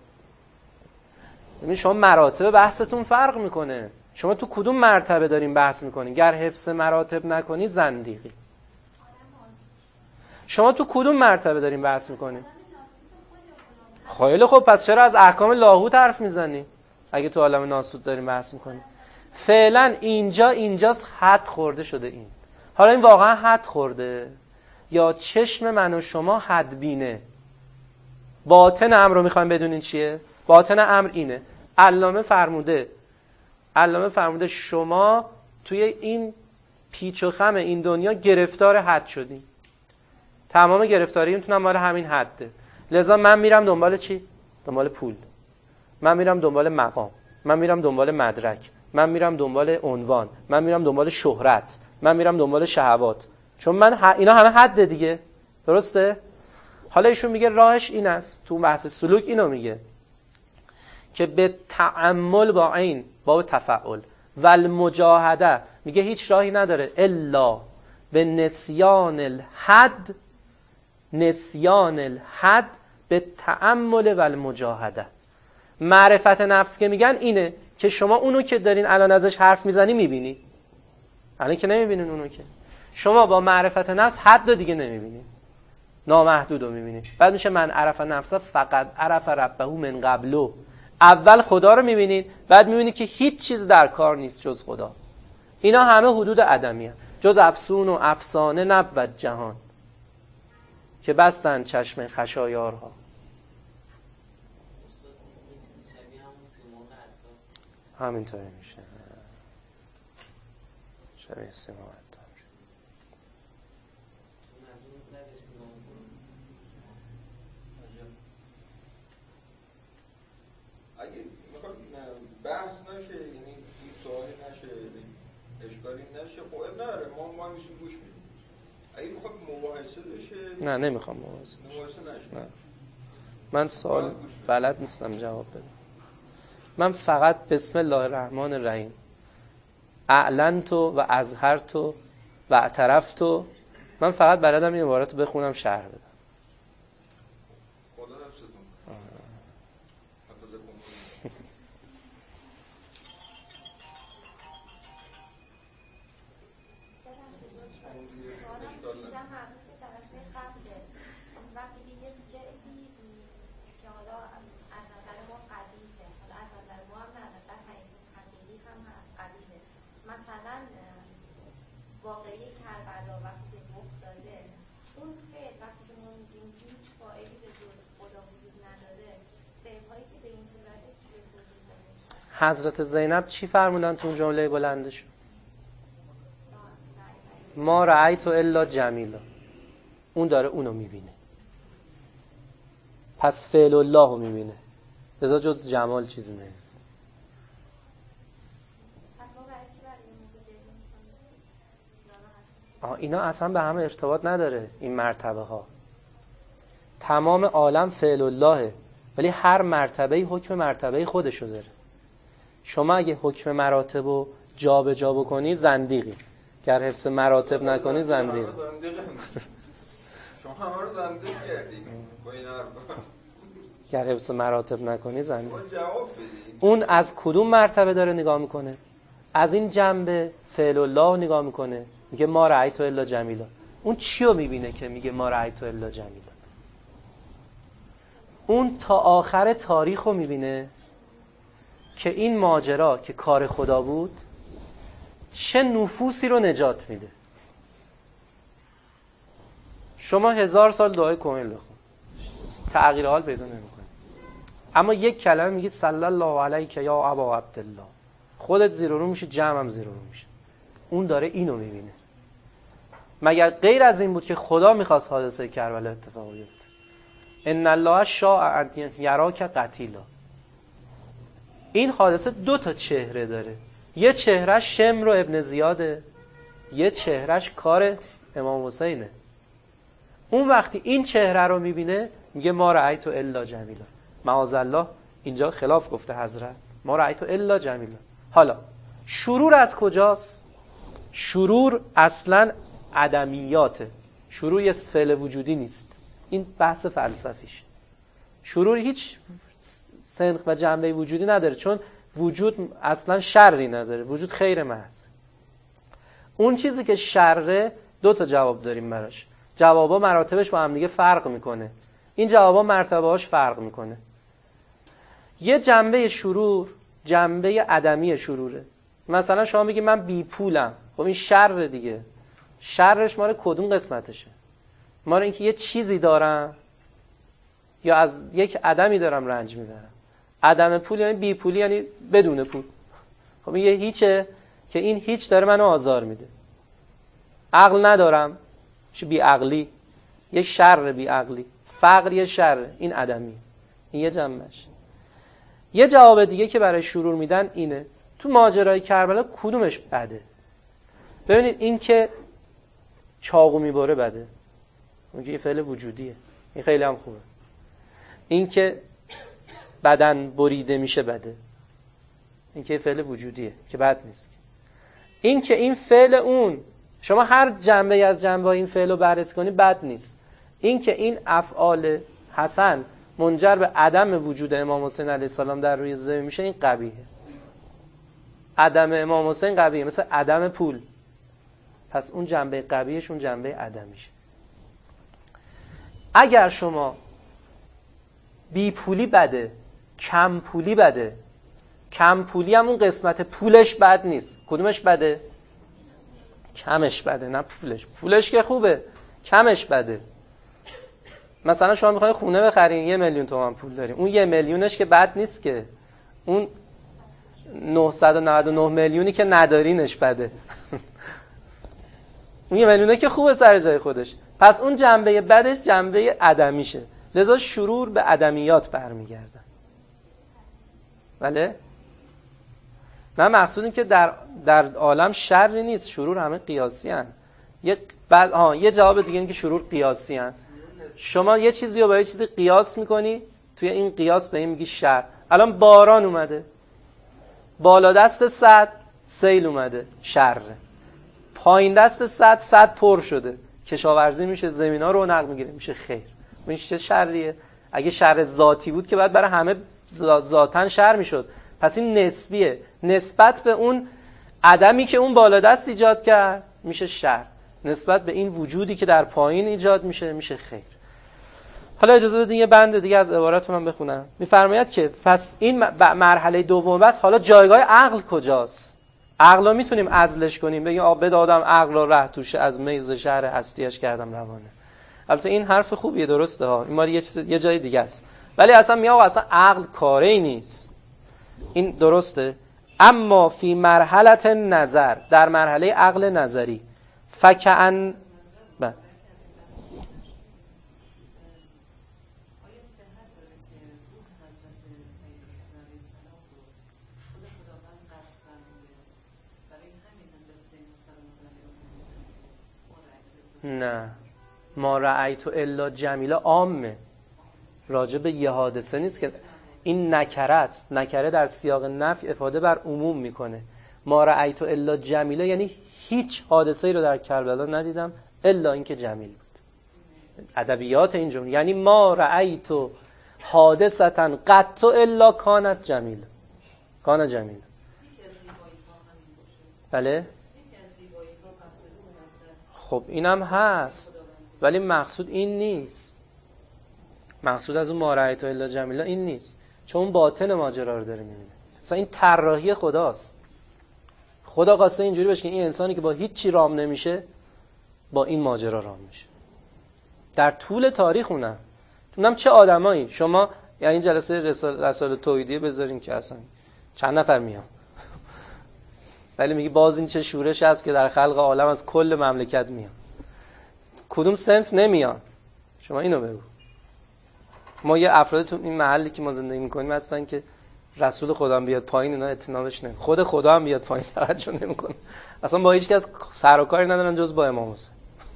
ببین شما مراتب بحثتون فرق میکنه. شما تو کدوم مرتبه دارین بحث میکنین؟ گر حفظ مراتب نکنی زندیقی. شما تو کدوم مرتبه دارین بحث میکنین؟ خیلی خب، پس چرا از احکام لاهوت حرف میزنی اگه تو عالم ناسوت دارین بحث میکنین؟ فعلا اینجاست حد خورده شده. این حالا این واقعا حد خورده یا چشم من و شما حد بینه؟ باطن امر رو میخوایم بدونین چیه؟ باطن امر اینه. علامه فرموده شما توی این پیچ و خم این دنیا گرفتار حد شدین. تمام گرفتاری میتونم مال همین حده. لذا من میرم دنبال چی؟ دنبال پول. من میرم دنبال مقام. من میرم دنبال مدرک. من میرم دنبال عنوان. من میرم دنبال شهرت. من میرم دنبال شهوات. چون من اینا همه حده دیگه. درسته؟ حالا ایشون میگه راهش این است. تو بحث سلوک اینو میگه که به تأمل با عین باب تفعل و المجاهده میگه هیچ راهی نداره الا به نسیان الحد به تأمل و المجاهده. معرفت نفس که میگن اینه که شما اونو که دارین الان ازش حرف میزنی میبینی، الان که نمیبینین اونو، که شما با معرفت نفس حد دیگه نمیبینی، نامحدود رو میبینی. بعد میشه من عرف نفسه فقط عرف ربه من قبلو. اول خدا رو میبینین، بعد میبینی که هیچ چیز در کار نیست جز خدا. اینا همه حدود عدمی هست. جز افسون و افسانه نبود جهان که بستن چشم خشایارها. همینطوری میشه شبیه سیما عطار. اگه میخواد بحث نشه، یعنی این سوالی نشه، اشکالی نشه، خب نداره، ما میشیم گوش میدیم. اگه میخواد مباحثه بشه، نه نمیخوام مباحثه نشه. نه. من سوال بلد نیستم جواب بدم. من فقط بسم الله الرحمن الرحیم اعلنت و اظهرت و اعترفت، من فقط بلدم این عبارت رو بخونم شرح بدم. خدا نفستون واقعی کربلا وقتی که رخ داده، اون فعل وقتی که ما میگیم هیچ فاعلی به جز خدا وجود نداره، فعل‌هایی که به این صورتش وجود داره. حضرت زینب چی فرمودن تو اون جمله بلندشون؟ ما رأیت الا جمیلا. اون داره اونو میبینه، پس فعل الله رو میبینه، لذا جز جمال چیزی نمیبینه. اینا اصلا به همه ارتباط نداره. این مرتبه ها تمام عالم فعل اللهه، ولی هر مرتبه حکم مرتبه خودشو داره. شما اگه حکم مراتب رو جا به جا بکنی زندیقی، گر حفظ مراتب نکنی زندیقی. شما همه رو زندیق کردید با این حرف. گر حفظ مراتب نکنی زندیقی. جواب بدید. اون از کدوم مرتبه داره نگاه میکنه؟ از این جنبه فعل الله نگاه میکنه، میگه ما رأیت الا جمیلا. اون چی رو میبینه که میگه ما رأیت الا جمیلا؟ اون تا آخر تاریخ رو میبینه که این ماجرا که کار خدا بود چه نفوسی رو نجات میده. شما 1000 سال دعای کمیل بخون، تغییر حال پیدا نمیکنه، اما یک کلمه میگی صلی الله علیک یا ابا عبدالله، خودت زیر و رو میشه، جمعم زیر و رو میشه. اون داره اینو میبینه. مگر غیر از این بود که خدا میخواست حادثه کربلا اتفاق بیفته؟ ان الله شاء ان یراک قتیلا. این حادثه 2 تا چهره داره. یه چهرهش شمر و ابن زیاده، یه چهرهش کار امام حسینه. اون وقتی این چهره رو میبینه میگه ما رأیت الا جمیلا. معاذالله اینجا خلاف گفته حضرت، ما رأیت الا جمیلا. حالا شرور از کجاست؟ شرور اصلا عدمیاته. شرور یه فعل وجودی نیست. این بحث فلسفیش. شرور هیچ سنخ و جنبه وجودی نداره، چون وجود اصلا شری نداره، وجود خیر محض. اون چیزی که شره 2 تا جواب داریم براش. جوابا مراتبش با هم دیگه فرق میکنه. این جوابا مرتبه‌هاش فرق میکنه. یه جنبه شرور جنبه عدمی شروره. مثلا شما میگی من بی پولم، خب این شر دیگه. شرش مال کدوم قسمتشه؟ مال اینکه یه چیزی دارم یا از یک عدمی دارم رنج میبرم. عدم پول یعنی بی پولی، یعنی بدون پول. خب این یه هیچه که این هیچ داره منو آزار میده. عقل ندارم، چه بی عقلی، یه شر بی عقلی. فقر یه شر، این عدمی. این یه جنبش. یه جواب دیگه که برای شرور میدن اینه: تو ماجرای کربلا کدومش بده؟ ببینید این که چاقو میبره بده، اون که یه فعل وجودیه، این خیلی هم خوبه. این که بدن بریده میشه بده. این که فعل وجودیه که بد نیست. این که این فعل اون شما هر جنبه از جنبه این فعل رو بررسی کنی بد نیست. این که این افعال حسن منجر به عدم وجود امام حسین علیه السلام در روی زمین میشه، این قبیحه. عدم امام حسین قبیحه، مثل عدم پول. پس اون جنبه قبیحش اون جنبه عدمیشه. اگر شما بی پولی بده، کم پولی بده، کم پولی هم اون قسمت پولش بد نیست. کدومش بده؟ کمش بده، نه پولش. پولش که خوبه، کمش بده. مثلا شما میخواین خونه بخرین، 1 میلیون تومان پول دارین، اون 1 میلیونش که بد نیست که، اون 999 میلیونی که ندارینش بده. اون 1 میلیونه که خوبه سر جای خودش. پس اون جنبه بدش جنبه عدمیشه. لذا شرور به عدمیات برمیگردن. بله؟ نه، مقصود این که در عالم شری نیست، شرور همه قیاسی هن. یه جواب دیگه این که شرور قیاسی هن. شما یه چیزی رو با یه چیزی قیاس میکنی، توی این قیاس به این میگی شر. الان باران اومده، بالا دست 100 سیل اومده، شره. پایین دست 100 پر شده، کشاورزی میشه، زمینا رو رونق میگیره، میشه خیر. این چه شریه؟ اگه شر ذاتی بود که بعد برای همه ذاتن شر میشد. پس این نسبیه، نسبت به اون عدمی که اون بالا دست ایجاد کرد میشه شر، نسبت به این وجودی که در پایین ایجاد میشه خیر. حالا اجازه بدین یه بند دیگه از عبارت من بخونم. میفرماید که پس این مرحله دوم بس. حالا جایگاه عقل کجاست؟ عقل رو میتونیم عزلش کنیم، بگیم آ بده آدم عقل رو ره توشه، از میز شهر هستیش کردم روانه. البته این حرف خوبیه، درسته ها، این مال یه جای دیگه است، ولی اصلا میگم اصلا عقل کاری نیست. این درسته. اما فی مرحله نظر، در مرحله عقل نظری، فکأن نه، ما رأیت الا جمیله عامه، راجع به یه حادثه نیست که این نکره است. نکره در سیاق نفی افاده بر عموم میکنه. ما رأیت الا جمیله یعنی هیچ حادثه‌ای رو در کربلا ندیدم الا اینکه جمیل بود. ادبیات این جمله یعنی ما رأیت حادثه قط الا کانت جمیل، کان جمیل. بله؟ خب اینم هست، ولی مقصود این نیست. مقصود از اون ما رأیت الا جمیله این نیست، چون اون باطن ماجرا رو داره میبینه. مثلا این طراحی خداست. خدا قصه اینجوری بشه که این انسانی که با هیچ چی رام نمیشه با این ماجرا رام میشه. در طول تاریخ اونم چه آدمایی. شما یعنی این جلسه رساله توحیدیه بذارین که اصلا چند نفر میان، ولی میگی باز این چه شورش هست که در خلق عالم از کل مملکت میان، کدوم صنف نمیان؟ شما اینو بگو. ما یه افراد تو این محلی که ما زندگی میکنیم هستن که رسول خدا هم بیاد پایین اینا اطنابش نمیکنه، خود خدا هم بیاد پایین توجه نمیکنه، اصلا با هیچ کس سر و کاری ندارن جز با امام حسین.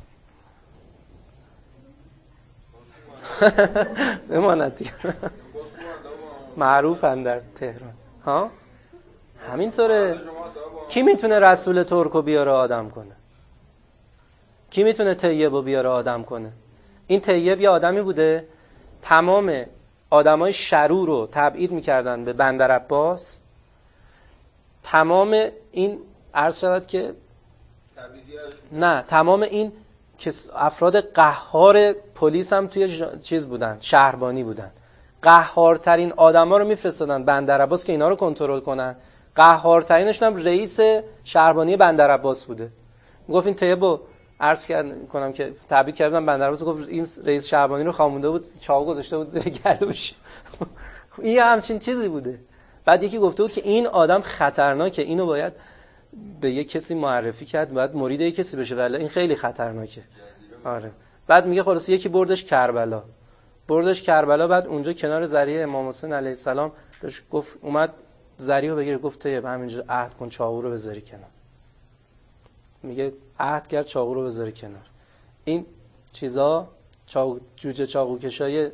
بماند دیگه. معروفن در تهران ها همینطوره. کی میتونه رسول ترکو بیاره آدم کنه؟ کی میتونه طیبو بیاره آدم کنه؟ این طیب یه آدمی بوده تمام آدمای شرور رو تبعید میکردن به بندر عباس. تمام این عرض شود که نه، تمام این که افراد قهار پلیس هم توی چیز بودن، شهربانی بودن. قهارترین آدما رو میفرستادن بندر عباس که اینا رو کنترل کنن. قهارترینشون هم رئیس شهربانی بندر عباس بوده. میگفت این طیبو عرض کنم که تبعید کردن بندر عباس، گفت این رئیس شهربانی رو خوابونده بود، چاقو گذاشته بود زیر گلوش. این همچین چیزی بوده. بعد یکی گفته بود که این آدم خطرناکه، اینو باید به یک کسی معرفی کرد، باید مرید یک کسی بشه، ولی این خیلی خطرناکه. آره. بعد میگه خلاص یکی بردش کربلا. بعد اونجا کنار ذریح امام حسین علیه السلام بهش گفت، اومد ذریحو بگیره، گفت طیب همینجا عهد کن چاقو رو بذاری کنار. میگه عهد کرد چاقو رو بذاری کنار. این چیزا جوجه چاقو کشای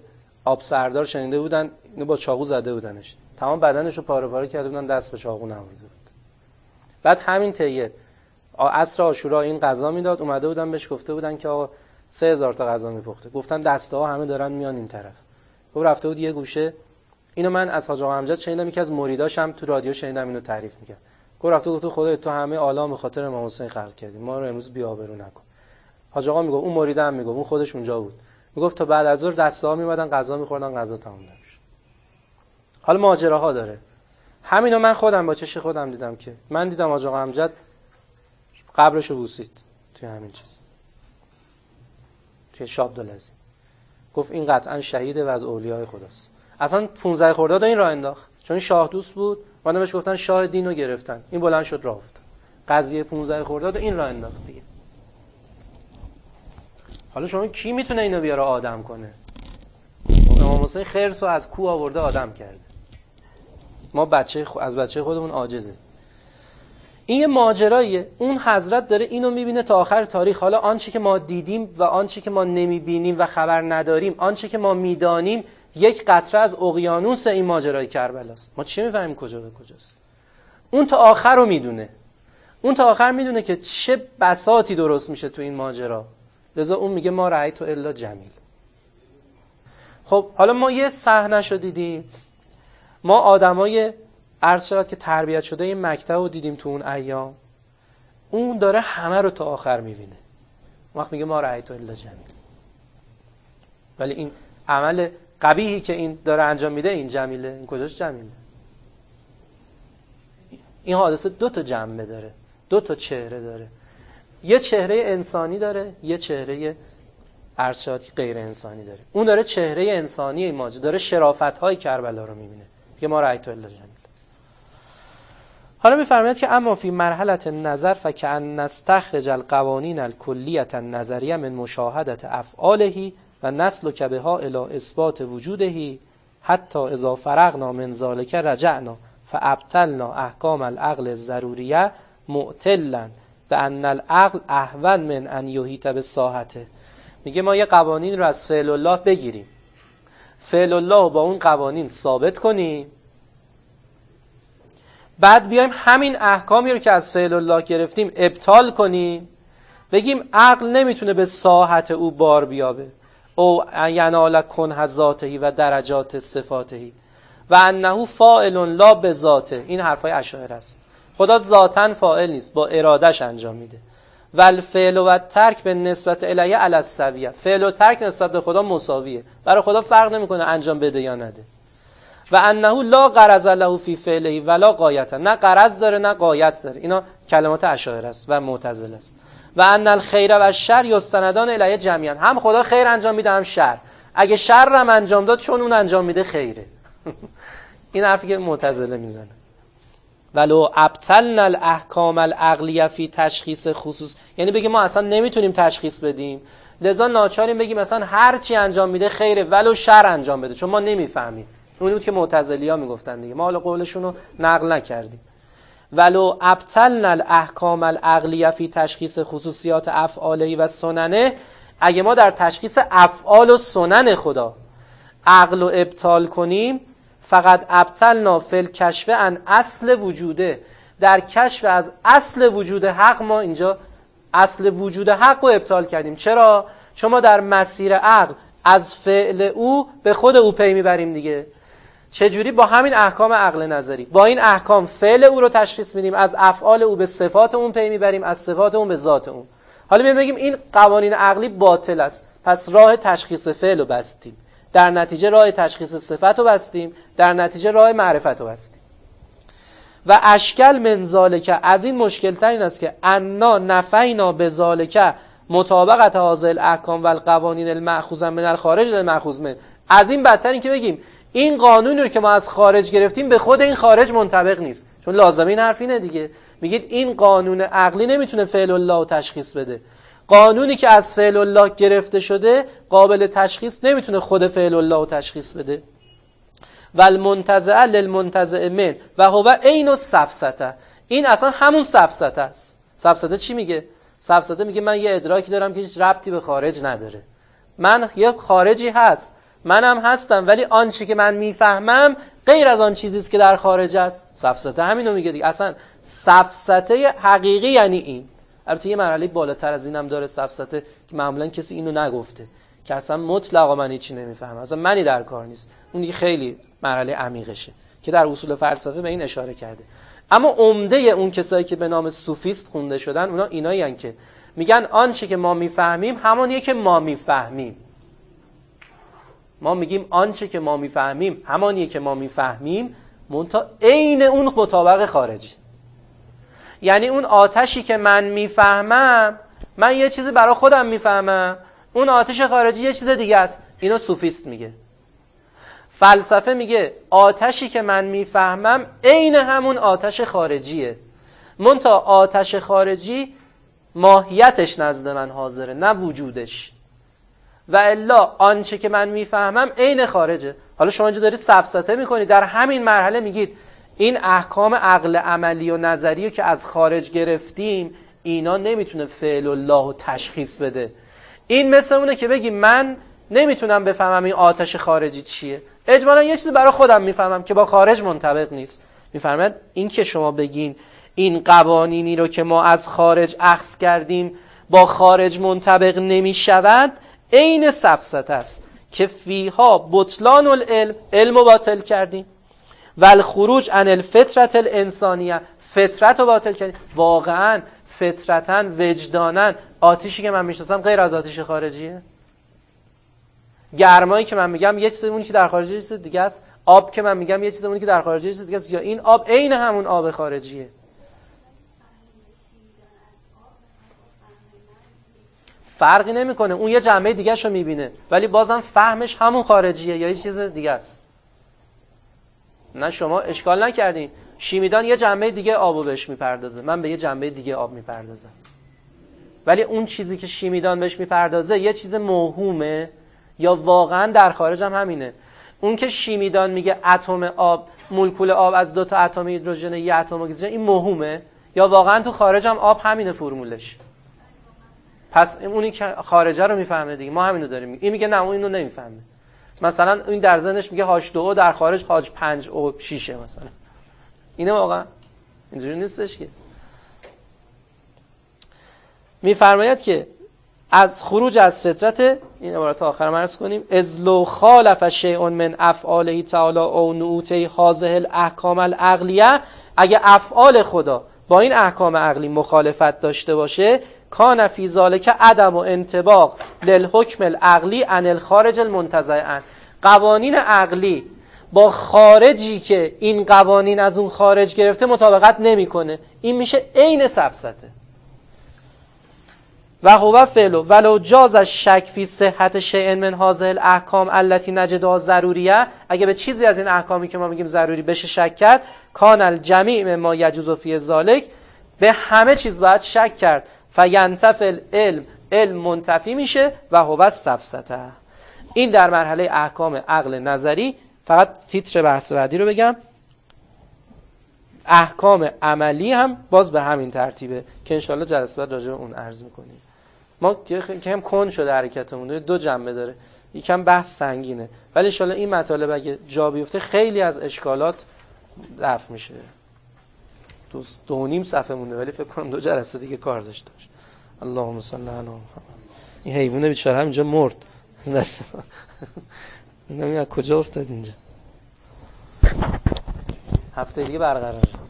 آب سردار شنیده بودن اینو با چاقو زده بودنش، تمام بدنشو پاره پاره کرده بودن، دست به چاقو نورده بود. بعد همین طیه عصر عاشورا این غذا میداد، اومده بودن بهش گفته بودن که آقا 3000 تا غذا میپخته، گفتن دسته ها همه دارن میان این طرف. گفت رفته بود یه گوشه. اینو من از حاج آقا امجد شنیدم، یکی از مریداش هم تو رادیو شنیدم اینو تعریف میکرد. گفت رفته گفت خدای تو همه عالم به خاطر امام حسین خلق کردی، ما رو امروز بی‌آبرو نکن. حاج آقا میگفت اون مرید هم میگفت، اون خودش اونجا بود، میگفت تا بعد از ظهر دسته ها میومدن غذا میخوردن، غذا تمام نمیشه. حالا ماجراها داره. همینو من خودم با چش خودم دیدم که من دیدم حاج آقا امجد قبرشو بوسید توی همین چیز، توی شاب دلزی. گفت این قطعا شهیده و از اولیای خداست. اصلا 15 خرداد این راه انداخت، چون شاه دوست بود، اونا بهش گفتن شاه دینو گرفتن، این بلند شد راه افتاد. قضیه 15 خرداد این راه انداخت دیگه. حالا شما کی میتونه اینو بیاره آدم کنه؟ امام حسین خرسو از کوه آورده آدم کرده. ما از بچه خودمون عاجزیم. این یه ماجراییه. اون حضرت داره اینو میبینه تا آخر تاریخ. حالا آنچه که ما دیدیم و آنچه که ما نمیبینیم و خبر نداریم، آنچه که ما میدانیم یک قطره از اقیانوس این ماجرای کربلاست. ما چی میفهمیم کجا به کجاست؟ اون تا آخر رو میدونه. اون تا آخر میدونه که چه بساطی درست میشه تو این ماجرا. لذا اون میگه ما رأیتو الا جمیل. خب حالا ما یه صحنه‌شو دیدیم. ما آدمای عرض شود که تربیت شده این مکتب رو دیدیم تو اون ایام. اون داره همه رو تا آخر میبینه. وقت میگه ما رأیتو الا جمیل. ولی این عمل قبیحی که این داره انجام میده این جمیله؟ این کجاش جمیله؟ این حادثه 2 تا جنبه داره، 2 تا چهره داره. یه چهره انسانی داره، یه چهره عرض شود که غیر انسانی داره. اون داره چهره انسانی این ماجرا، داره شرافت‌های کربلا رو میبینه. میگه ما رأیتو الا جمیل. حالا میفرماید که اما فی مرحله النظر فکأن نستخرج القوانین الکلیة النظریه من مشاهدة افعاله و نسلک بها الی اثبات وجوده حتی اذا فرغنا من ذلک رجعنا فابطلنا احکام العقل الضروریه معتلا بان العقل اهون من ان یحیط بالساحته. میگه ما یه قوانین رو از فعل الله بگیریم، فعل الله رو با اون قوانین ثابت کنیم، بعد بیایم همین احکامی رو که از فعل الله گرفتیم ابطال کنیم، بگیم عقل نمیتونه به ساحت او بار بیابه او ینال کنه ذاته و درجات صفاته و انه فاعل لا بذاته. این حرفای اشاعره است. خدا ذاتاً فاعل نیست، با ارادش انجام میده. و الفعل و الترک به نسبت الیه علی السویه. فعل و ترک نسبت به خدا مساویه، برای خدا فرق نمیکنه انجام بده یا نده. و انه لا غرض له فی فعله ولا غایت، نه غرض داره نه غایت داره. اینا کلمات اشاعره است و معتزله است. و ان الخیر و الشر یستندان الیه جمیعا. هم خدا خیر انجام میده هم شر. اگه شر هم انجام داد چون اون انجام میده خیره. این حرفی که معتزله میزنه. ولو ابطلنا الاحکام العقلیه فی تشخیص خصوص، یعنی بگیم ما اصلا نمیتونیم تشخیص بدیم، لذا ناچاریم بگیم مثلا هر چی انجام میده خیره ولو شر انجام بده، چون ما نمیفهمیم. اونی بود که معتزلیا میگفتن دیگه، ما حالا قولشون رو نقل نکردیم. ولو ابطلنا الاحکام العقلیه فی تشخیص خصوصیات افعاله و سننه، اگه ما در تشخیص افعال و سنن خدا عقل رو ابطال کنیم، فقط ابطلنا فی الکشف عن اصل وجوده، در کشف از اصل وجود حق ما اینجا اصل وجود حق رو ابطال کردیم. چرا؟ چون ما در مسیر عقل از فعل او به خود او پی میبریم دیگه. چجوری؟ با همین احکام عقل نظری، با این احکام فعل او رو تشخیص میدیم، از افعال او به صفات اون پی میبریم، از صفات اون به ذات اون. حالا بگیم این قوانین عقلی باطل است، پس راه تشخیص فعل رو بستیم، در نتیجه راه تشخیص صفت رو بستیم، در نتیجه راه معرفت رو بستیم. و اشکل من ذالک، از این مشکل تر این است که انا نفینا به ذالک مطابقت هذه الاحکام و القوانین المأخوذه من الخارج المأخوذ من. از این بدتر این که بگیم این قانونی رو که ما از خارج گرفتیم به خود این خارج منطبق نیست، چون لازمه این حرف اینه دیگه. میگید این قانون عقلی نمیتونه فعل الله رو تشخیص بده، قانونی که از فعل الله گرفته شده قابل تشخیص نمیتونه خود فعل الله رو تشخیص بده. و المنتزع للمنتزع من و هو عین السفسطه، این اصلا همون سفسطه است. سفسطه چی میگه؟ سفسطه میگه من یه ادراکی دارم که هیچ ربطی به خارج نداره، من یه خارجی هست منم هستم، ولی آنچه که من میفهمم غیر از آن چیزی است که در خارج است. سفسطه همینو میگه دیگه. اصلا سفسطه حقیقی یعنی این. البته یه مرحله بالاتر از اینم داره سفسطه که معمولا کسی اینو نگفته، که اصلا مطلقا من هیچی نمیفهمم، اصلا منی در کار نیست. اون دیگه خیلی مرحله عمیقشه که در اصول فلسفه به این اشاره کرده. اما عمده اون کسایی که به نام صوفیست خونده شدن، اونا اینایین که میگن آنچه که ما میفهمیم همونیه که ما میفهمیم. ما میگیم آنچه که ما میفهمیم همونیه که ما میفهمیم، منتها عین اون مطابق خارجی. یعنی اون آتشی که من میفهمم، من یه چیزی برای خودم میفهمم، اون آتش خارجی یه چیز دیگه است. اینو صوفیست میگه. فلسفه میگه آتشی که من میفهمم عین همون آتش خارجیه، منتها آتش خارجی ماهیتش نزد من حاضره، نه وجودش. و الا آنچه که من میفهمم عین خارجه. حالا شما اینجا دارید سفسطه میکنید، در همین مرحله میگید این احکام عقل عملی و نظری که از خارج گرفتیم، اینا نمیتونه فعل الله و تشخیص بده. این مثل اونه که بگی من نمیتونم بفهمم این آتش خارجی چیه، اجمالا یه چیزی برای خودم میفهمم که با خارج منطبق نیست. میفرماید این که شما بگین این قوانینی رو که ما از خارج اخذ کردیم با خارج منطبق نمیشود، عین سفسطه است که فیها بطلان العلم، علم رو باطل کردیم، و الخروج عن الفطرة الانسانیه، فطرت رو باطل کردیم. واقعا فطرتاً وجداناً آتشی که من میشناسم غیر از آتش خارجیه؟ گرمایی که من میگم یه چیزی اونی که در خارج یه چیز دیگه است، آب که من میگم یه چیزی اونی که در خارج یه چیز دیگه است، یا این آب عین همون آب خارجیه؟ فرقی نمیکنه، اون یه جنبه دیگه شو میبینه، ولی بازم فهمش همون خارجیه یا یه چیز دیگه است. نه شما اشکال نکردین، شیمیدان یه جنبه دیگه آبو بهش میپردازه، من به یه جنبه دیگه آب میپردازم، ولی اون چیزی که شیمیدان بهش میپردازه یه چیز موهومه یا واقعا در خارج هم همینه. اون که شیمیدان میگه اتم آب، مولکول آب از 2 تا اتم هیدروژن یه اتم اکسیژن، این موهومه یا واقعا تو خارج هم آب همینه فرمولش؟ پس اونی که خارجه رو میفهمه دیگه، ما همینو داریم. این میگه نه اون اینو نمیفهمه. مثلا این در ذهنش میگه H2O در خارج H5O6 مثلا. اینه واقعا اینجوری نیستش که. میفرماید که از خروج از فطرت، این عبارت آخر عرض کنیم، از لو خالف شیء من افعاله تعالی او نعوته هذه الاحکام العقلیه، اگه افعال خدا با این احکام عقلی مخالفت داشته باشه، کان فی ذالک عدم و انطباق للحکم العقلی عن الخارج المنتزع عنه. قوانین عقلی با خارجی که این قوانین از اون خارج گرفته مطابقت نمیکنه، این میشه عین سفسطه. و هو فعل ولو جاز الشک فی صحت شیء من هذه الاحکام التي نجدها ضروریه، اگه به چیزی از این احکامی که ما میگیم ضروری بشه شک کرد، کان الجمیع مما یجوز فی ذلک، به همه چیز باید شک کرد، فینتفی العلم، علم منتفی میشه، و هو السفسطه. این در مرحله احکام عقل نظری. فقط تیتر بحث بعدی رو بگم، احکام عملی هم باز به همین ترتیبه که انشالله جلسه بعد راجع به اون عرض میکنیم. ما که هم کن شده حرکتمون، 2 جنبه داره، یکم بحث سنگینه، ولی انشالله این مطالب اگه جا بیفته خیلی از اشکالات رفع میشه. 2.5 صفحه مونده، ولی فکر کنم 2 جلسه دیگه کار داشته باشه. اللهم صل علی محمد. این حیوانه بیچاره همینجا مرد دست من. نمیدونم از کجا افتاد اینجا. هفته دیگه برقراره.